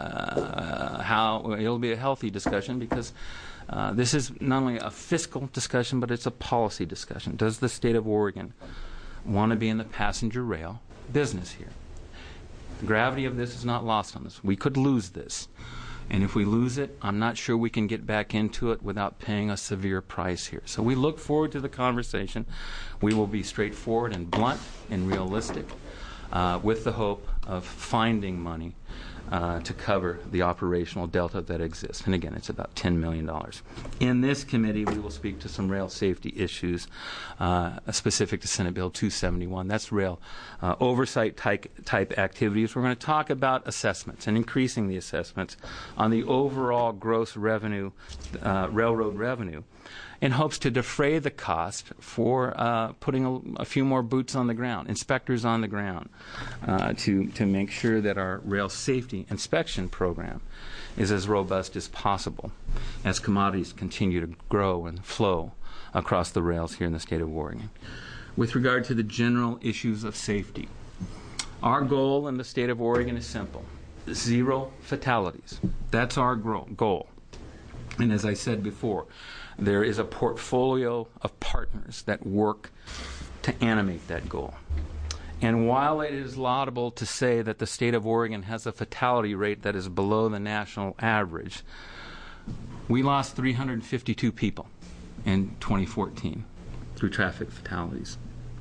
how it'll be a healthy discussion, because this is not only a fiscal discussion, but it's a policy discussion. Does the state of Oregon want to be in the passenger rail business here? The gravity of this is not lost on us. We could lose this. And if we lose it, I'm not sure we can get back into it without paying a severe price here. So we look forward to the conversation. We will be straightforward and blunt and realistic, with the hope of finding money to cover the operational delta that exists. And again, it's about $10 million. In this committee, we will speak to some rail safety issues specific to Senate Bill 271. That's rail oversight type activities. We're going to talk about assessments and increasing the assessments on the overall gross revenue, railroad revenue, in hopes to defray the cost for putting a few more boots on the ground, inspectors on the ground, to make sure that our rail safety inspection program is as robust as possible as commodities continue to grow and flow across the rails here in the state of Oregon. With regard to the general issues of safety, our goal in the state of Oregon is simple: 0 fatalities. That's our goal. And as I said before, there is a portfolio of partners that work to animate that goal. And while it is laudable to say that the state of Oregon has a fatality rate that is below the national average, we lost 352 people in 2014 through traffic fatalities.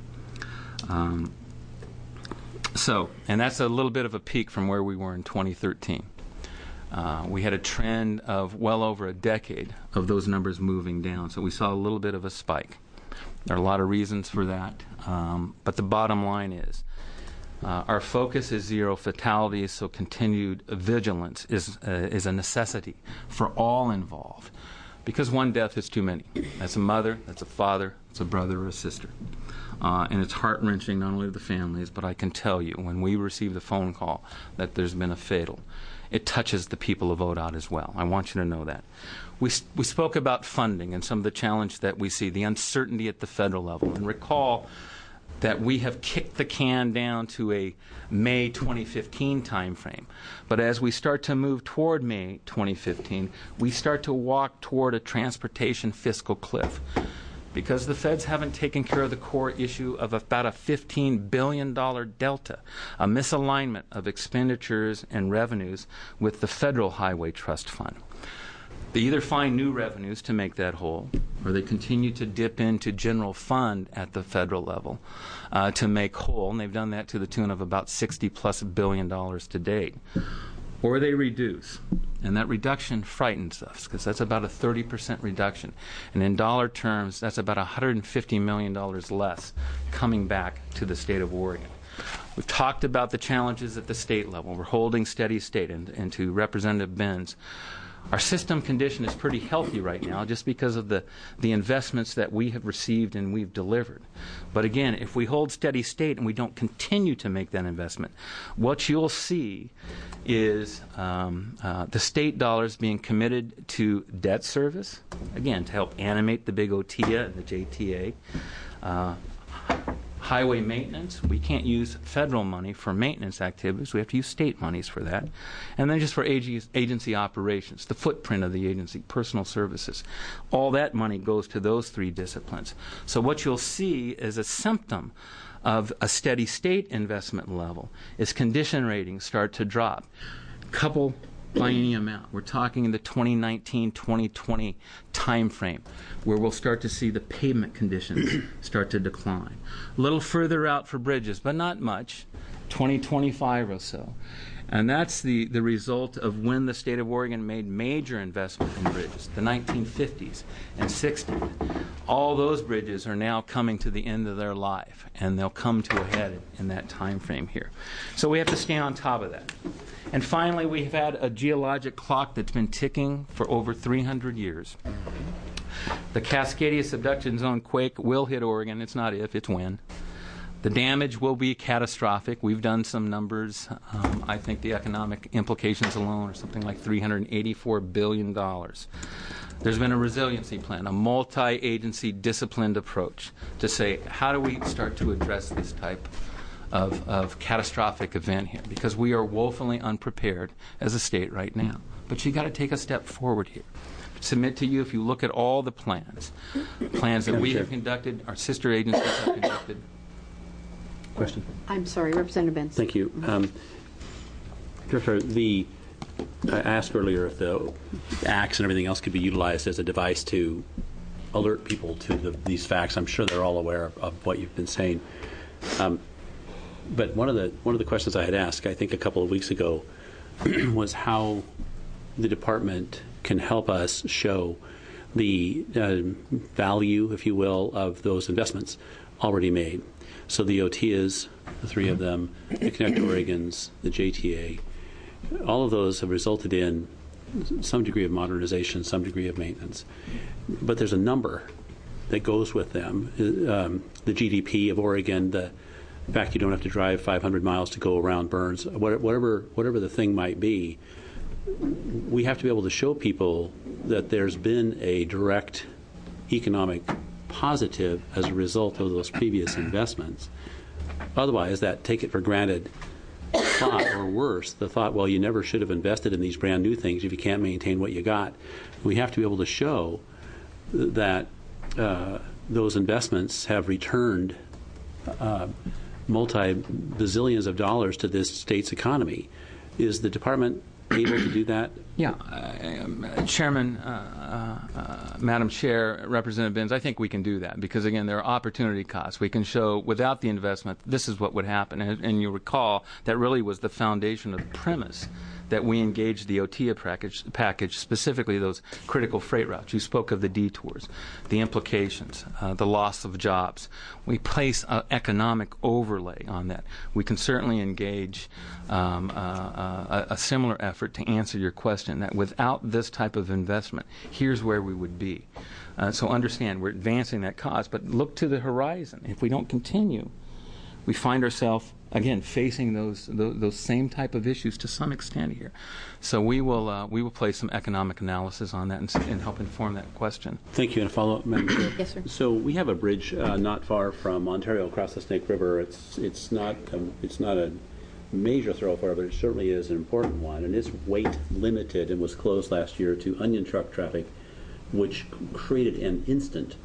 And that's a little bit of a peak from where we were in 2013. We had a trend of well over a decade of those numbers moving down, so we saw a little bit of a spike. There are a lot of reasons for that, but the bottom line is our focus is 0 fatalities, so continued vigilance is a necessity for all involved, because one death is too many. That's a mother, that's a father, it's a brother or a sister. And it's heart-wrenching not only to the families, but I can tell you, when we receive the phone call that there's been a fatal, it touches the people of ODOT as well. I want you to know that. We spoke about funding and some of the challenge that we see, the uncertainty at the federal level. And recall that we have kicked the can down to a May 2015 timeframe. But as we start to move toward May 2015, we start to walk toward a transportation fiscal cliff, because the feds haven't taken care of the core issue of about a $15 billion delta, a misalignment of expenditures and revenues with the Federal Highway Trust Fund. They either find new revenues to make that whole, or they continue to dip into general fund at the federal level to make whole, and they've done that to the tune of about $60+ billion to date. Or they reduce, and that reduction frightens us, because that's about a 30% reduction. And in dollar terms, that's about $150 million less coming back to the state of Oregon. We've talked about the challenges at the state level. We're holding steady state. And to Representative Benz, our system condition is pretty healthy right now just because of the investments that we have received and we've delivered. But again, if we hold steady state and we don't continue to make that investment, what you'll see is the state dollars being committed to debt service, again, to help animate the big OTIA and the JTA. Highway maintenance, we can't use federal money for maintenance activities. We have to use state monies for that. And then just for agency operations, the footprint of the agency, personal services. All that money goes to those three disciplines. So what you'll see is a symptom of a steady state investment level is condition ratings start to drop. Couple by any amount. We're talking in the 2019-2020 time frame where we'll start to see the pavement conditions start to decline. A little further out for bridges, but not much, 2025 or so. And that's the result of when the state of Oregon made major investment in bridges, the 1950s and 60s. All those bridges are now coming to the end of their life, and they'll come to a head in that time frame here. So we have to stay on top of that. And finally, we've had a geologic clock that's been ticking for over 300 years. The Cascadia Subduction Zone quake will hit Oregon. It's not if, it's when. The damage will be catastrophic. We've done some numbers. I think the economic implications alone are something like $384 billion. There's been a resiliency plan, a multi-agency disciplined approach to say, how do we start to address this type of catastrophic event here? Because we are woefully unprepared as a state right now. But you got to take a step forward here. Submit to you, if you look at all the plans that we have conducted, our sister agencies have conducted. Question? I'm sorry, Representative Benz. Thank you. Director, I asked earlier if the acts and everything else could be utilized as a device to alert people to these facts. I'm sure they're all aware of what you've been saying. But one of the questions I had asked, I think a couple of weeks ago, was how the department can help us show the value, if you will, of those investments already made. So the OTIAs, the three of them, the Connect Oregons, the JTA, all of those have resulted in some degree of modernization, some degree of maintenance. But there's a number that goes with them. The GDP of Oregon, the fact you don't have to drive 500 miles to go around Burns, whatever the thing might be, we have to be able to show people that there's been a direct economic positive as a result of those previous investments. Otherwise, that take it for granted thought, or worse, the thought, well, you never should have invested in these brand new things if you can't maintain what you got. We have to be able to show that those investments have returned multi-bazillions of dollars to this state's economy. Is the department able to do that? Yeah, Chairman, Madam Chair, Representative Benz, I think we can do that because, again, there are opportunity costs. We can show without the investment, this is what would happen. And you recall that really was the foundation of the premise that we engaged the OTIA package, specifically those critical freight routes. You spoke of the detours, the implications, the loss of jobs. We place an economic overlay on that. We can certainly engage a similar effort to answer your question, that without this type of investment, here's where we would be. So understand, we're advancing that cause, but look to the horizon. If we don't continue, we find ourselves, again, facing those same type of issues to some extent here. So we will place some economic analysis on that and help inform that question. Thank you. And a follow-up, Madam Chair. Yes, sir. So we have a bridge not far from Ontario across the Snake River. It's not a major thoroughfare, but it certainly is an important one, and it's weight limited and was closed last year to onion truck traffic, which created an instant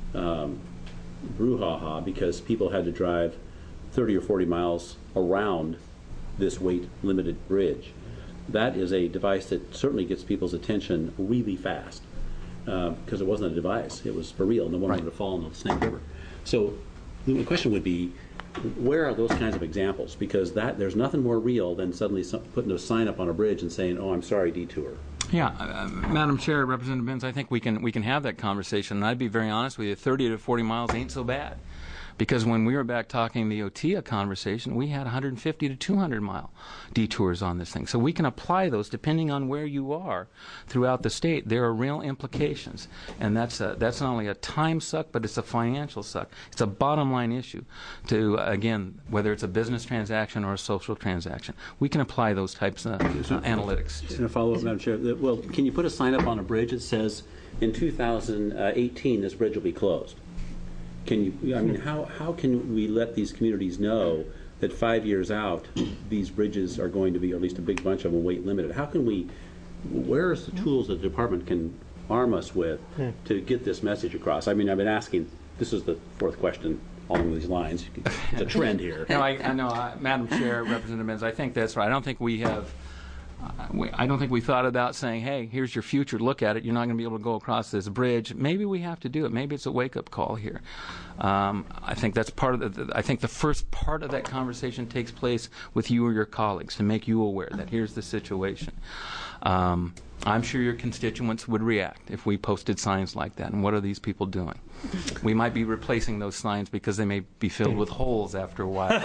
brouhaha because people had to drive 30 or 40 miles around this weight-limited bridge. That is a device that certainly gets people's attention really fast because it wasn't a device. It was for real. No one wanted to fall into the Snake River. So the question would be, where are those kinds of examples? Because there's nothing more real than suddenly putting a sign up on a bridge and saying, oh, I'm sorry, detour. Yeah, Madam Chair, Representative Benz, I think we can have that conversation. And I'd be very honest with you, 30 to 40 miles ain't so bad. Because when we were back talking the OTIA conversation, we had 150 to 200 mile detours on this thing. So we can apply those depending on where you are throughout the state. There are real implications, and that's not only a time suck, but it's a financial suck. It's a bottom line issue to, again, whether it's a business transaction or a social transaction. We can apply those types of analytics. Just a follow-up, Madam Chair. Well, can you put a sign up on a bridge that says, in 2018, this bridge will be closed? Can you? I mean, how can we let these communities know that 5 years out, these bridges are going to be, or at least a big bunch of them, weight limited? How can we? Where are the tools that the department can arm us with to get this message across? I mean, I've been asking. This is the fourth question along these lines. It's a trend here. No, I know, Madam Chair, Representative Benz. I think that's right. I don't think we have. I don't think we thought about saying, hey, here's your future, look at it, you're not going to be able to go across this bridge. Maybe we have to do it. Maybe it's a wake-up call here. I think that's part of I think the first part of that conversation takes place with you or your colleagues to make you aware that here's the situation. I'm sure your constituents would react if we posted signs like that. And what are these people doing? We might be replacing those signs because they may be filled with holes after a while.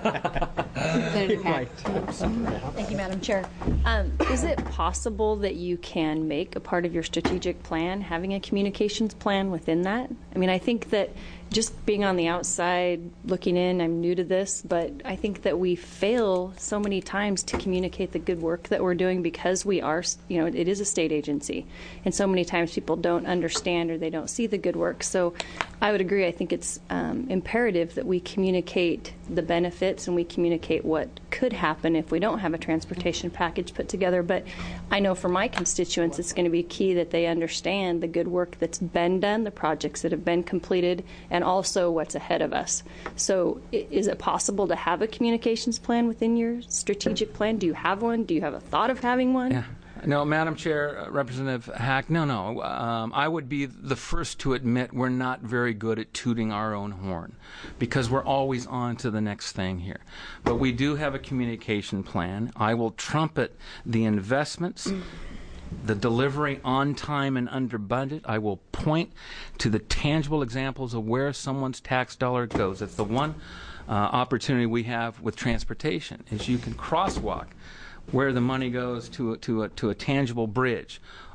Thank you, Madam Chair. Is it possible that you can make a part of your strategic plan having a communications plan within that? I mean, I think that just being on the outside looking in, I'm new to this, but I think that we fail so many times to communicate the good work that we're doing because we are, it is a state agency. And so many times people don't understand or they don't see the good work. So I would agree. I think it's imperative that we communicate the benefits and we communicate what could happen if we don't have a transportation package put together. But I know for my constituents, it's going to be key that they understand the good work that's been done, the projects that have been completed, and also what's ahead of us. So is it possible to have a communications plan within your strategic plan? Do you have one? Do you have a thought of having one? Yeah. No, Madam Chair, Representative Hack, no. I would be the first to admit we're not very good at tooting our own horn because we're always on to the next thing here. But we do have a communication plan. I will trumpet the investments, the delivery on time and under budget. I will point to the tangible examples of where someone's tax dollar goes. It's the one opportunity we have with transportation is you can crosswalk where the money goes to a tangible bridge,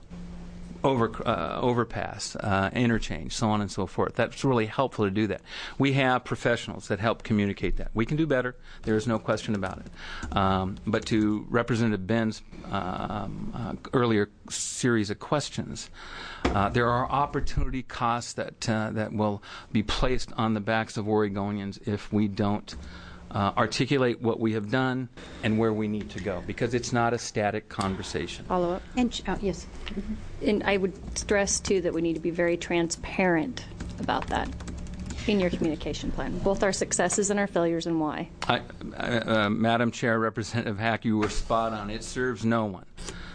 overpass, interchange, so on and so forth. That's really helpful to do that. We have professionals that help communicate that. We can do better. There is no question about it. But to Representative Ben's earlier series of questions, there are opportunity costs that will be placed on the backs of Oregonians if we don't articulate what we have done and where we need to go, because it's not a static conversation. Follow up? And yes. And I would stress, too, that we need to be very transparent about that in your communication plan, both our successes and our failures and why. Madam Chair, Representative Hack, you were spot on. It serves no one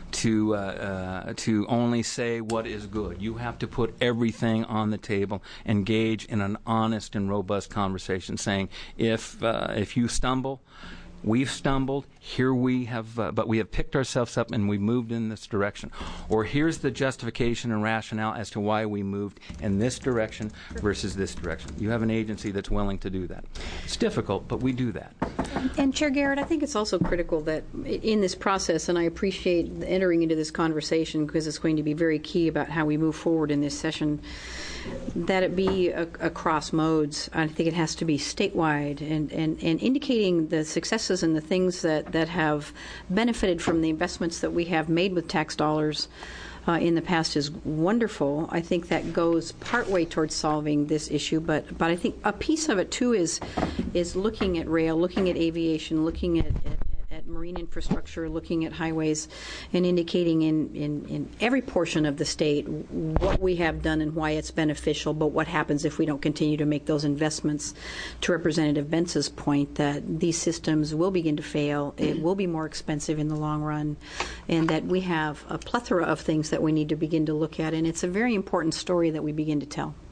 to only say what is good. You have to put everything on the table, engage in an honest and robust conversation, saying if you stumble, we've stumbled, here we have, but we have picked ourselves up and we've moved in this direction. Or here's the justification and rationale as to why we moved in this direction versus this direction. You have an agency that's willing to do that. It's difficult, but we do that. And Chair Garrett, I think it's also critical that in this process, and I appreciate entering into this conversation because it's going to be very key about how we move forward in this session, that it be across modes. I think it has to be statewide and indicating the successes and the things that have benefited from the investments that we have made with tax dollars in the past is wonderful. I think that goes partway towards solving this issue, but I think a piece of it too is looking at rail, looking at aviation, looking at marine infrastructure, looking at highways, and indicating in every portion of the state what we have done and why it's beneficial, but what happens if we don't continue to make those investments. To Representative Bentz's point, that these systems will begin to fail, it will be more expensive in the long run, and that we have a plethora of things that we need to begin to look at, and it's a very important story that we begin to tell.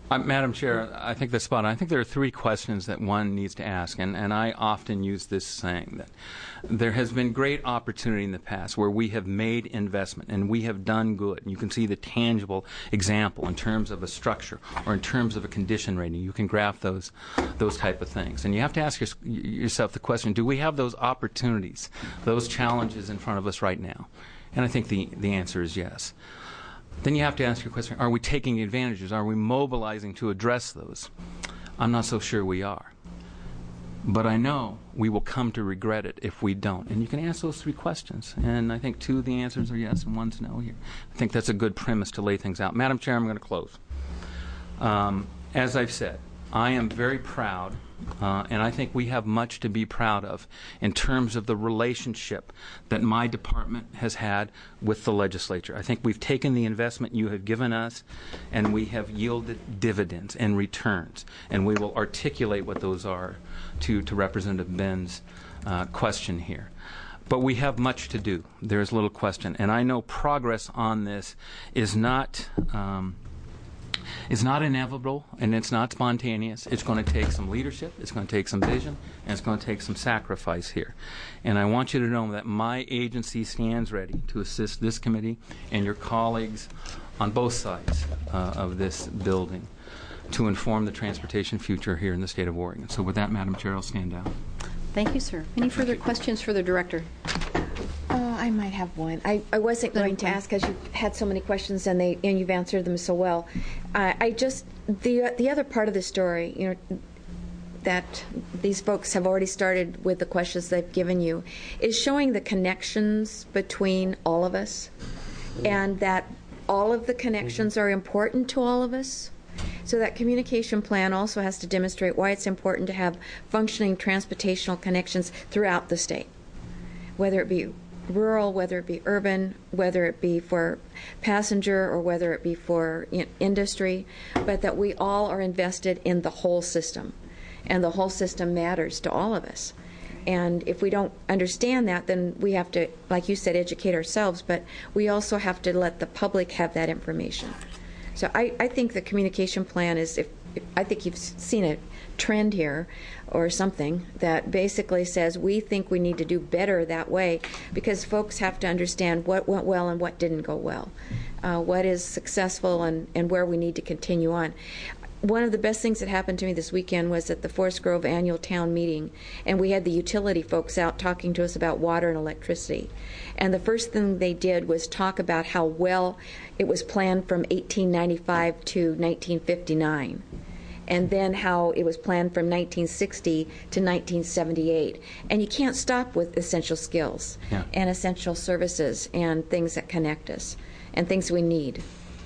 Madam Chair, I think that's spot on. I think there are three questions that one needs to ask, and I often use this saying that there has been great opportunity in the past where we have made investment and we have done good. You can see the tangible example in terms of a structure or in terms of a condition rating. You can graph those type of things. And you have to ask yourself the question, do we have those opportunities, those challenges in front of us right now? And I think the answer is yes. Then you have to ask your question, are we taking advantages? Are we mobilizing to address those? I'm not so sure we are. But I know we will come to regret it if we don't. And you can ask those three questions. And I think two of the answers are yes and one's no here. I think that's a good premise to lay things out. Madam Chair, I'm going to close. As I've said, I am very proud, and I think we have much to be proud of in terms of the relationship that my department has had with the legislature. I think we've taken the investment you have given us, and we have yielded dividends and returns, and we will articulate what those are to Representative Ben's question here. But we have much to do. There is little question, and I know progress on this is not inevitable, and it's not spontaneous. It's going to take some leadership, it's going to take some vision, and it's going to take some sacrifice here. And I want you to know that my agency stands ready to assist this committee and your colleagues on both sides of this building to inform the transportation future here in the state of Oregon. So with that, Madam Chair, I'll stand down. Thank you, sir. Any further questions for the Director? I might have one. I wasn't going to ask because you've had so many questions and you've answered them so well. The other part of the story, that these folks have already started with the questions they've given you, is showing the connections between all of us, and that all of the connections are important to all of us. So that communication plan also has to demonstrate why it's important to have functioning transportational connections throughout the state, whether it be rural, whether it be urban, whether it be for passenger or whether it be for industry, but that we all are invested in the whole system, and the whole system matters to all of us. And if we don't understand that, then we have to, like you said, educate ourselves, but we also have to let the public have that information. So I think the communication plan is, I think you've seen a trend here or something that basically says we think we need to do better that way, because folks have to understand what went well and what didn't go well, what is successful and where we need to continue on. One of the best things that happened to me this weekend was at the Forest Grove annual town meeting, and we had the utility folks out talking to us about water and electricity. And the first thing they did was talk about how well it was planned from 1895 to 1959, and then how it was planned from 1960 to 1978. And you can't stop with essential skills and essential services and things that connect us and things we need.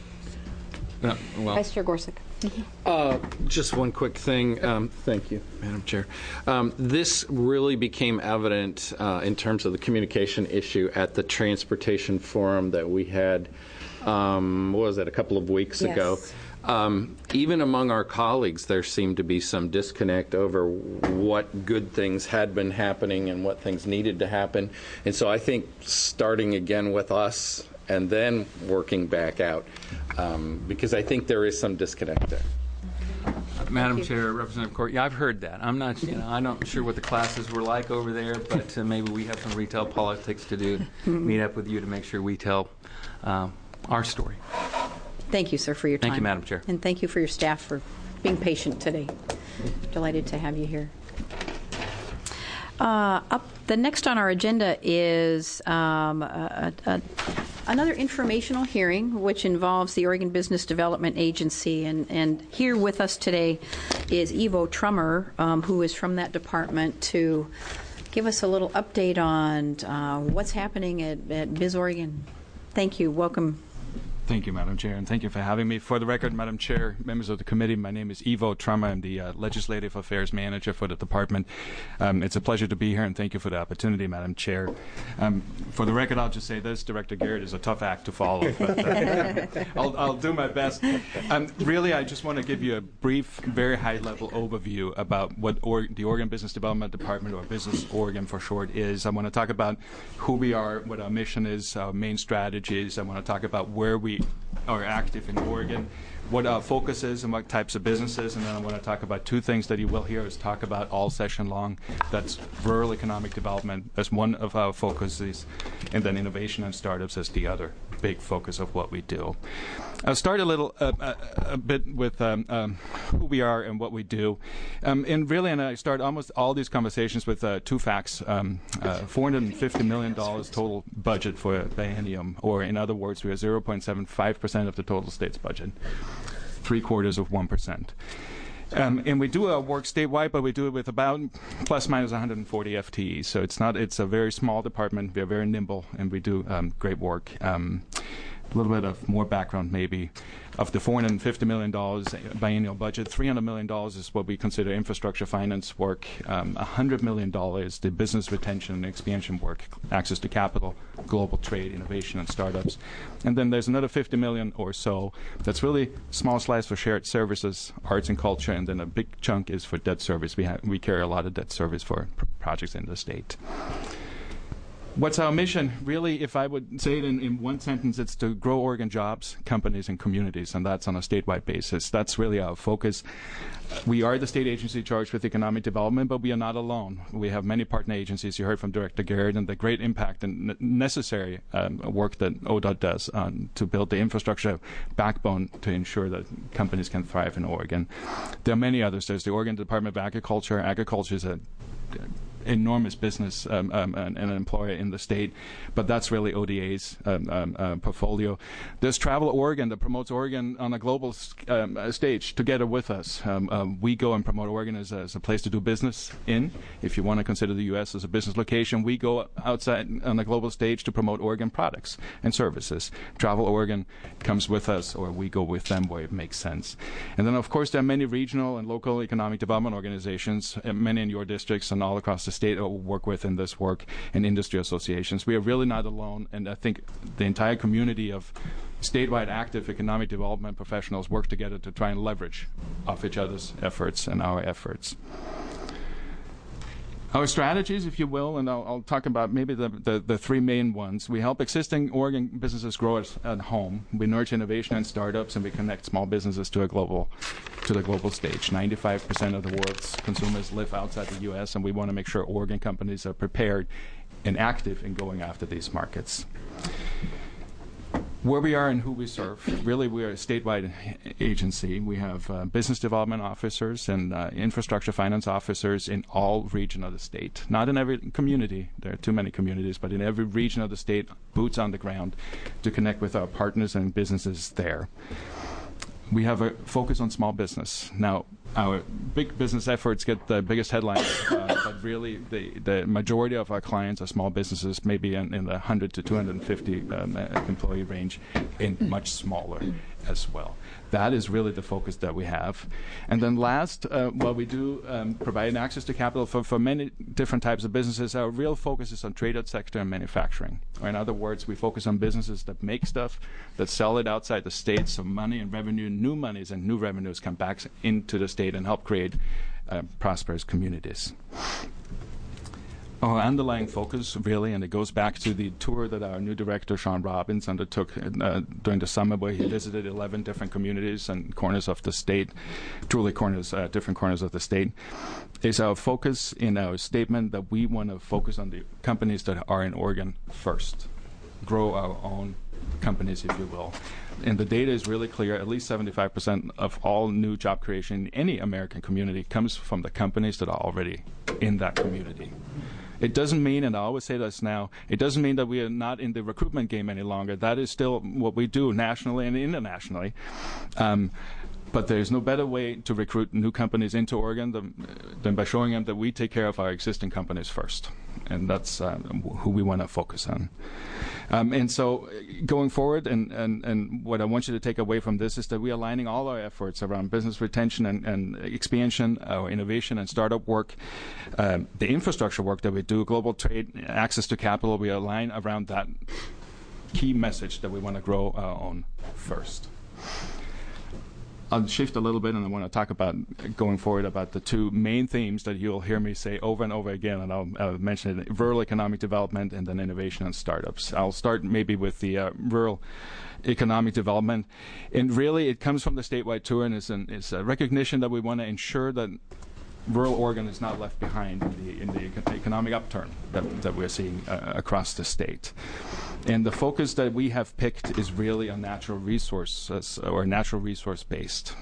Vice Chair Gorsuch. Just one quick thing. Thank you, Madam Chair. This really became evident in terms of the communication issue at the Transportation Forum that we had, a couple of weeks ago. Even among our colleagues, there seemed to be some disconnect over what good things had been happening and what things needed to happen. And so I think starting again with us and then working back out, because I think there is some disconnect there. Madam Chair, Representative Court, I've heard that. I'm not, I'm not sure what the classes were like over there, but maybe we have some retail politics to do. Meet up with you to make sure we tell our story. Thank you, sir, for your time. Thank you, Madam Chair. And thank you for your staff for being patient today. Delighted to have you here. The next on our agenda is another informational hearing, which involves the Oregon Business Development Agency. And here with us today is Ivo Trummer, who is from that department, to give us a little update on what's happening at Biz Oregon. Thank you. Welcome. Thank you, Madam Chair, and thank you for having me. For the record, Madam Chair, members of the committee, my name is Ivo Trummer. I'm the Legislative Affairs Manager for the department. It's a pleasure to be here, and thank you for the opportunity, Madam Chair. For the record, I'll just say this, Director Garrett is a tough act to follow, but I'll do my best. Really, I just want to give you a brief, very high-level overview about what the Oregon Business Development Department, or Business Oregon for short, is. I want to talk about who we are, what our mission is, our main strategies. I want to talk about where we are active in Oregon, what our focus is and what types of businesses, and then I want to talk about two things that you will hear us talk about all session long. That's rural economic development as one of our focuses, and then innovation and startups as the other big focus of what we do. I'll start a bit with who we are and what we do. And I start almost all these conversations with two facts. $450 million total budget for a biennium, or in other words, we are 0.75% of the total state's budget, 0.75%. And we do our work statewide, but we do it with about plus minus 140 FTEs. So it's a very small department. We are very nimble, and we do great work. A little bit of more background, maybe. Of the $450 million biennial budget, $300 million is what we consider infrastructure finance work. $100 million the business retention and expansion work, access to capital, global trade, innovation, and startups. And then there's another $50 million or so that's really small slice for shared services, arts and culture, and then a big chunk is for debt service. We carry a lot of debt service for projects in the state. What's our mission? Really, if I would say it in one sentence, it's to grow Oregon jobs, companies, and communities, and that's on a statewide basis. That's really our focus. We are the state agency charged with economic development, but we are not alone. We have many partner agencies. You heard from Director Garrett and the great impact and necessary work that ODOT does to build the infrastructure backbone to ensure that companies can thrive in Oregon. There are many others. There's the Oregon Department of Agriculture. Agriculture is a enormous business and an employer in the state, but that's really ODA's portfolio. There's Travel Oregon that promotes Oregon on a global stage together with us. We go and promote Oregon as a place to do business in. If you want to consider the U.S. as a business location, we go outside on a global stage to promote Oregon products and services. Travel Oregon comes with us, or we go with them where it makes sense. And then, of course, there are many regional and local economic development organizations, many in your districts and all across the state that we work with in this work, and industry associations. We are really not alone, and I think the entire community of statewide active economic development professionals work together to try and leverage off each other's efforts and our efforts. Our strategies, if you will, and I'll talk about maybe the three main ones. We help existing Oregon businesses grow at home. We nurture innovation and startups, and we connect small businesses to the global stage. 95% of the world's consumers live outside the U.S., and we want to make sure Oregon companies are prepared and active in going after these markets. Where we are and who we serve. Really, we are a statewide agency. We have business development officers and infrastructure finance officers in all regions of the state. Not in every community. There are too many communities, but in every region of the state, boots on the ground to connect with our partners and businesses there. We have a focus on small business. Now, our big business efforts get the biggest headlines, but really the majority of our clients are small businesses, maybe in the 100 to 250 employee range, and much smaller as well. That is really the focus that we have. And then last, while we do provide access to capital for many different types of businesses, our real focus is on trade sector and manufacturing. Or in other words, we focus on businesses that make stuff, that sell it outside the state, so money and revenue, new monies and new revenues come back into the state and help create prosperous communities. Our underlying focus, really, and it goes back to the tour that our new director, Sean Robbins, undertook during the summer, where he visited 11 different communities and corners of the state, truly different corners of the state, is our focus in our statement that we want to focus on the companies that are in Oregon first, grow our own companies, if you will. And the data is really clear. At least 75% of all new job creation in any American community comes from the companies that are already in that community. It doesn't mean, and I always say this now, it doesn't mean that we are not in the recruitment game any longer. That is still what we do nationally and internationally. But there's no better way to recruit new companies into Oregon than by showing them that we take care of our existing companies first. And that's who we want to focus on. And so going forward, and what I want you to take away from this is that we are aligning all our efforts around business retention and expansion, our innovation and startup work, the infrastructure work that we do, global trade, access to capital, we align around that key message that we want to grow our own first. I'll shift a little bit, and I want to talk about going forward about the two main themes that you'll hear me say over and over again, and I'll mention it: rural economic development and then innovation and startups. I'll start maybe with the rural economic development, and really it comes from the statewide tour, and it's a recognition that we want to ensure that rural Oregon is not left behind in the economic upturn that we're seeing across the state. And the focus that we have picked is really on natural resources or natural resource based.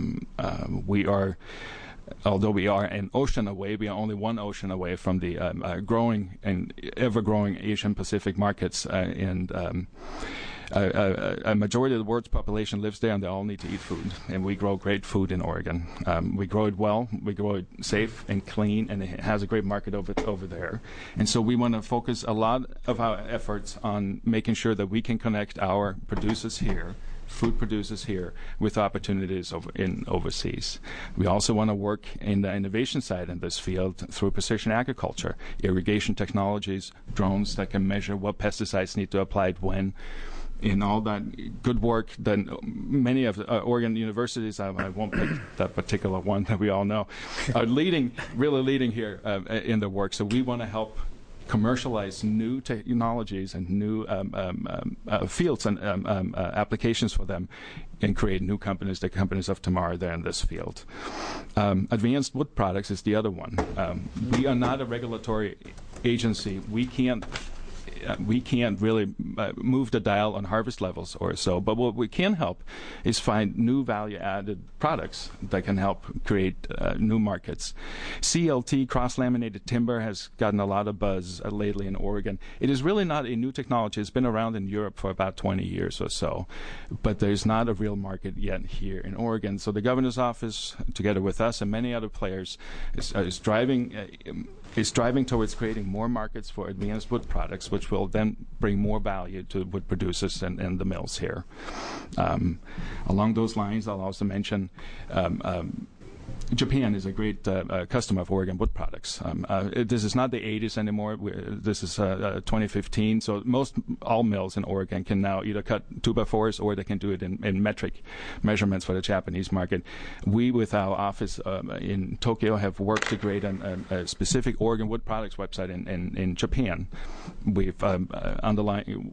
Although we are an ocean away, we are only one ocean away from the growing and ever-growing Asian Pacific markets, and a majority of the world's population lives there, and they all need to eat food. And we grow great food in Oregon. We grow it well, we grow it safe and clean, and it has a great market over there. And so we want to focus a lot of our efforts on making sure that we can connect our producers here, food producers here, with opportunities overseas. We also want to work in the innovation side in this field through precision agriculture, irrigation technologies, drones that can measure what pesticides need to apply when. In all that good work that many of Oregon universities, I won't pick that particular one that we all know, are really leading here in the work. So we want to help commercialize new technologies and new fields and applications for them, and create new companies, the companies of tomorrow there in this field. Advanced Wood Products is the other one. We are not a regulatory agency. We can't really move the dial on harvest levels or so, but what we can help is find new value-added products that can help create new markets. CLT, cross-laminated timber, has gotten a lot of buzz lately in Oregon. It is really not a new technology. It's been around in Europe for about 20 years or so, but there's not a real market yet here in Oregon. So the governor's office, together with us and many other players, is driving towards creating more markets for advanced wood products, which will then bring more value to wood producers and the mills here. Along those lines, I'll also mention Japan is a great customer of Oregon Wood Products. This is not the 80s anymore. This is 2015. So all mills in Oregon can now either cut 2x4s or they can do it in metric measurements for the Japanese market. We, with our office in Tokyo, have worked to create a specific Oregon Wood Products website in Japan. We've underlying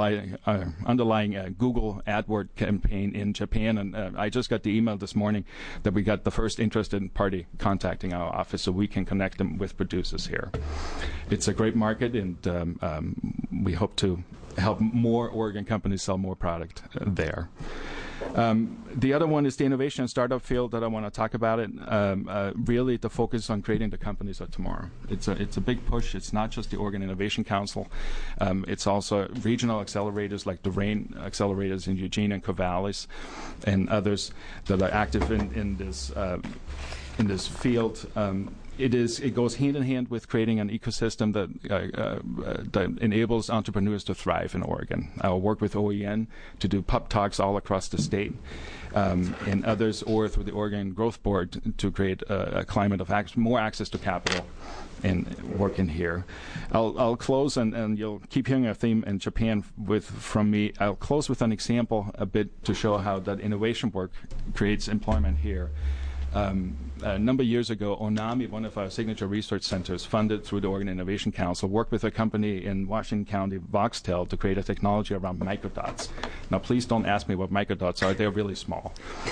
Google AdWords campaign in Japan, and I just got the email this morning that we got the first interested party contacting our office, so we can connect them with producers here. It's a great market, and we hope to help more Oregon companies sell more product there. The other one is the innovation and startup field that I want to talk about. It really the focus on creating the companies of tomorrow. It's a big push. It's not just the Oregon Innovation Council. It's also regional accelerators like the RAIN accelerators in Eugene and Corvallis, and others that are active in this field. It goes hand in hand with creating an ecosystem that enables entrepreneurs to thrive in Oregon. I will work with OEN to do pub talks all across the state, and others, or through the Oregon Growth Board to create a climate of more access to capital and work in here. I'll close, and you'll keep hearing a theme in Japan from me. I'll close with an example a bit to show how that innovation work creates employment here. A number of years ago, ONAMI, one of our signature research centers, funded through the Oregon Innovation Council, worked with a company in Washington County, Voxtel, to create a technology around microdots. Now, please don't ask me what microdots are. They're really small.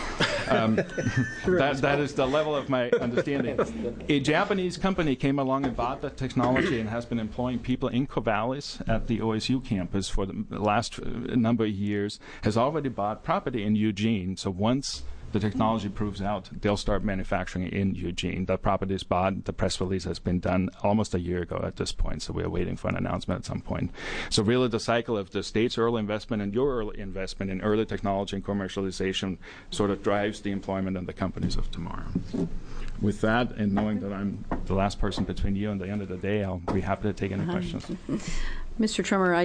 That is the level of my understanding. A Japanese company came along and bought the technology and has been employing people in Corvallis at the OSU campus for the last number of years, has already bought property in Eugene. So once the technology proves out, they'll start manufacturing in Eugene. The property is bought. The press release has been done almost a year ago at this point, so we're waiting for an announcement at some point. So really the cycle of the state's early investment and your early investment in early technology and commercialization sort of drives the employment and the companies of tomorrow. With that, and knowing that I'm the last person between you and the end of the day, I'll be happy to take any questions. Mr. Trummer,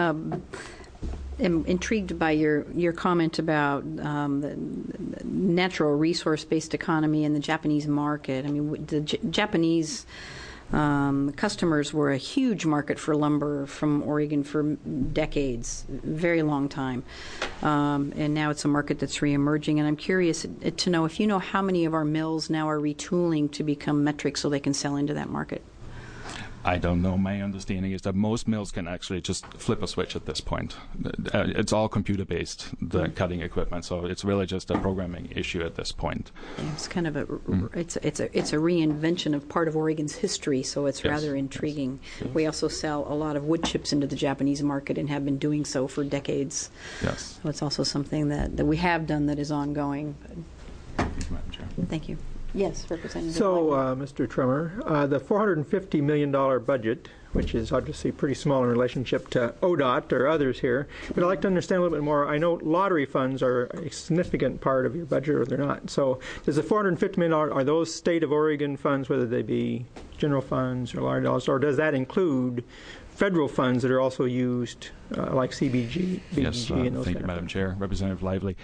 I'm intrigued by your comment about the natural resource-based economy in the Japanese market. I mean, the Japanese customers were a huge market for lumber from Oregon for decades, very long time. and now it's a market that's reemerging. And I'm curious to know if you know how many of our mills now are retooling to become metric so they can sell into that market. I don't know. My understanding is that most mills can actually just flip a switch at this point. It's all computer-based, the cutting equipment, so it's really just a programming issue at this point. Yeah, it's kind of it's a reinvention of part of Oregon's history, so it's rather intriguing. Yes. We also sell a lot of wood chips into the Japanese market and have been doing so for decades. Yes. So it's also something that we have done that is ongoing. Thank you, Madam Chair. Thank you. Yes, Representative. So, Mr. Trummer, the $450 million budget, which is obviously pretty small in relationship to ODOT or others here, but I'd like to understand a little bit more. I know lottery funds are a significant part of your budget, or they're not. So does the $450 million, are those state of Oregon funds, whether they be general funds or lottery dollars, or does that include federal funds that are also used, like CBG, BGG, yes, and those thank you, Madam Chair. Representative Lively.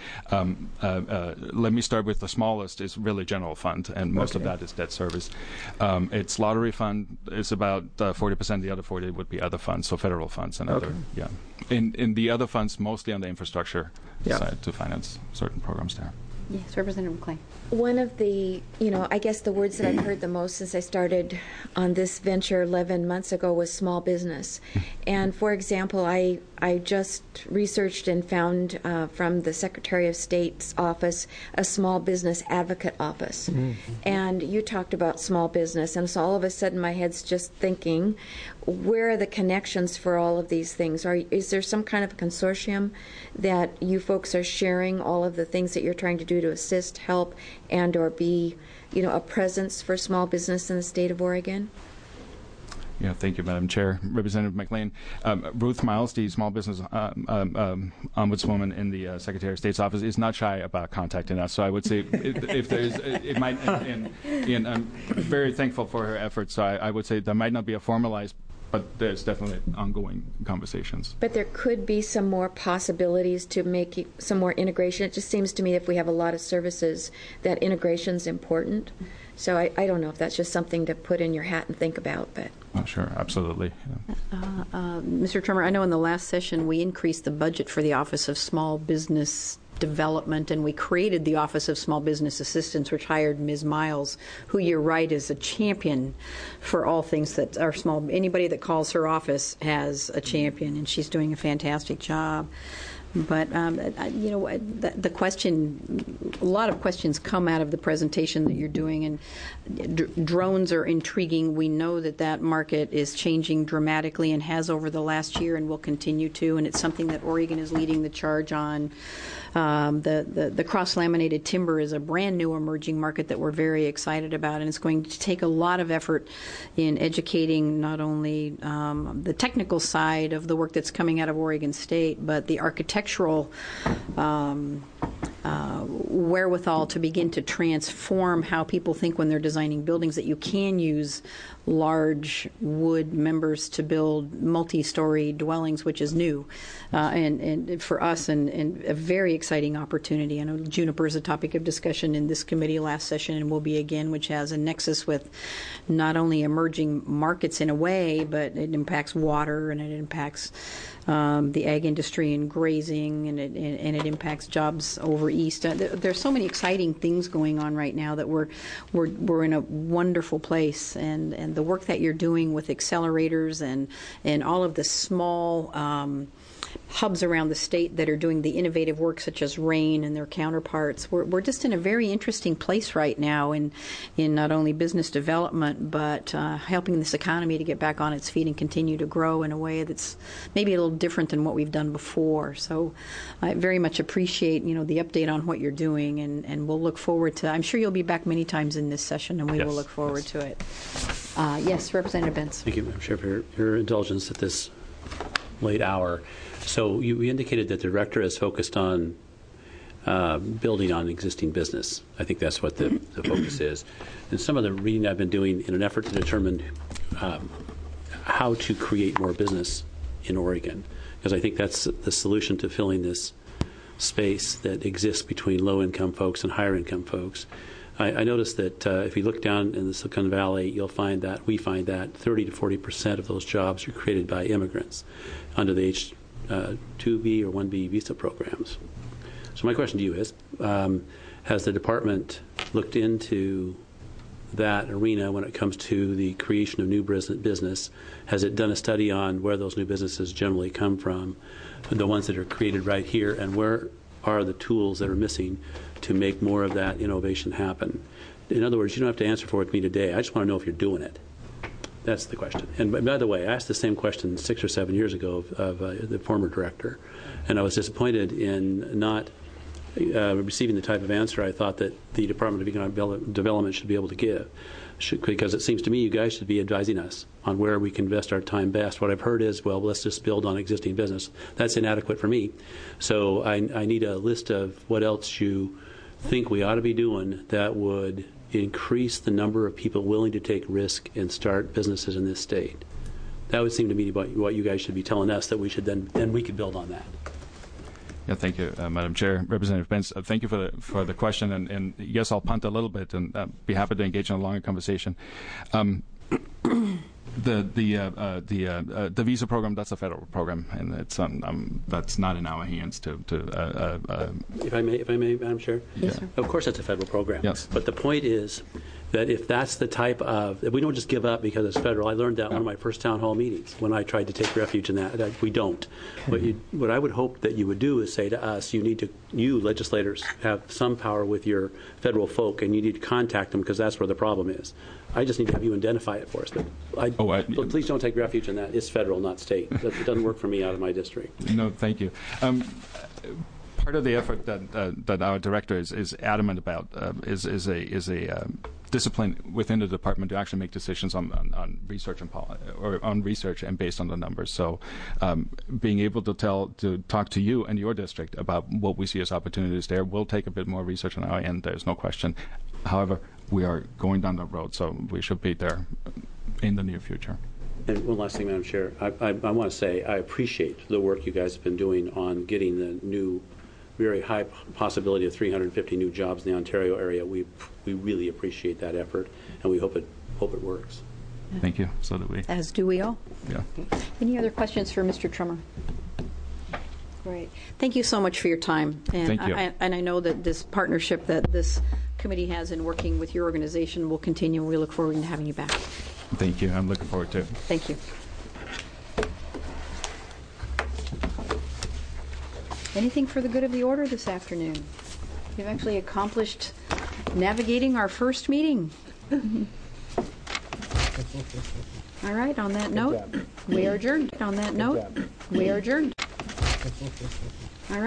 Let me start with the smallest is really general fund, and most of that is debt service. Its lottery fund is about 40%. The other 40 would be other funds, so federal funds and other. Yeah. In the other funds, mostly on the infrastructure side to finance certain programs there. Yes, Representative McClain. One of the, I guess the words that I've heard the most since I started on this venture 11 months ago was small business. And for example, I just researched and found from the Secretary of State's office a small business advocate office. Mm-hmm. And you talked about small business, and so all of a sudden my head's just thinking, where are the connections for all of these things? Is there some kind of consortium that you folks are sharing all of the things that you're trying to do to assist, help, and or be, a presence for small business in the state of Oregon? Yeah, thank you, Madam Chair. Representative McLean. Ruth Miles, the small business ombudswoman in the Secretary of State's office, is not shy about contacting us. So I would say if there's, it might, and I'm very thankful for her efforts. So I would say there might not be a formalized, but there's definitely ongoing conversations. But there could be some more possibilities to make some more integration. It just seems to me if we have a lot of services, that integration's important. So I don't know if that's just something to put in your hat and think about, but. Oh, sure, absolutely. Yeah. Mr. Trummer, I know in the last session we increased the budget for the Office of Small Business Development, and we created the Office of Small Business Assistance, which hired Ms. Miles, who, you're right, is a champion for all things that are small. Anybody that calls her office has a champion, and she's doing a fantastic job. But, the question, a lot of questions come out of the presentation that you're doing, and drones are intriguing. We know that market is changing dramatically and has over the last year and will continue to, and it's something that Oregon is leading the charge on. The cross-laminated timber is a brand new emerging market that we're very excited about, and it's going to take a lot of effort in educating not only the technical side of the work that's coming out of Oregon State, but the architectural wherewithal to begin to transform how people think when they're designing buildings, that you can use large wood members to build multi-story dwellings, which is new and for us and a very exciting opportunity. I know juniper is a topic of discussion in this committee last session and will be again, which has a nexus with not only emerging markets in a way, but it impacts water and it impacts the ag industry and grazing, and it impacts jobs over east. There's so many exciting things going on right now that we're in a wonderful place, and the work that you're doing with accelerators and all of the small hubs around the state that are doing the innovative work, such as RAIN and their counterparts. We're just in a very interesting place right now in not only business development, but helping this economy to get back on its feet and continue to grow in a way that's maybe a little different than what we've done before. So I very much appreciate, the update on what you're doing, and we'll look forward to, I'm sure you'll be back many times in this session, and we will look forward to it. Yes, Representative Benz. Thank you, Madam Chair, for your indulgence at this late hour. So you indicated that the director is focused on building on existing business. I think that's what the focus is. And some of the reading I've been doing in an effort to determine how to create more business in Oregon, because I think that's the solution to filling this space that exists between low-income folks and higher-income folks. I noticed that if you look down in the Silicon Valley, we find that 30 to 40% of those jobs are created by immigrants under the 2B or 1B visa programs. So my question to you is, has the department looked into that arena when it comes to the creation of new business? Has it done a study on where those new businesses generally come from, the ones that are created right here, and where are the tools that are missing to make more of that innovation happen? In other words, you don't have to answer for it with me today. I just want to know if you're doing it. That's the question. And by the way, I asked the same question 6 or 7 years ago of the former director, and I was disappointed in not receiving the type of answer I thought that the Department of Economic Development should be able to give. Because it seems to me you guys should be advising us on where we can invest our time best. What I've heard is, well, let's just build on existing business. That's inadequate for me. So I need a list of what else you think we ought to be doing that would increase the number of people willing to take risk and start businesses in this state. That would seem to me what you guys should be telling us, that we should then we could build on that. Yeah, thank you, Madam Chair. Representative Pence, thank you for the question. And yes, I'll punt a little bit and be happy to engage in a longer conversation. The visa program, that's a federal program, and it's that's not in our hands to. If I may, Madam Chair. Yes, sir. Of course, it's a federal program. Yes. But the point is that if that's the type of, if we don't just give up because it's federal. I learned that in one of my first town hall meetings when I tried to take refuge in that. We don't. What I would hope that you would do is say to us, you legislators have some power with your federal folk, and you need to contact them because that's where the problem is. I just need to have you identify it for us. But please don't take refuge in that. It's federal, not state. It doesn't work for me out of my district. No, thank you. Part of the effort that our director is adamant about is a discipline within the department to actually make decisions on research on research and based on the numbers. So, being able to talk to you and your district about what we see as opportunities there will take a bit more research on our end. There's no question. However, we are going down that road, so we should be there in the near future. And one last thing, Madam Chair. I want to say I appreciate the work you guys have been doing on getting the new, very high possibility of 350 new jobs in the Ontario area. We really appreciate that effort, and we hope it works. Thank you. So do we. As do we all. Yeah. Any other questions for Mr. Trummer? Great. Thank you so much for your time. And Thank you. And I know that this partnership that this committee has in working with your organization will continue. We look forward to having you back. Thank you. I'm looking forward to it. Thank you. Anything for the good of the order this afternoon? We've actually accomplished navigating our first meeting. All right, on that note, we are adjourned. On that note, we are adjourned.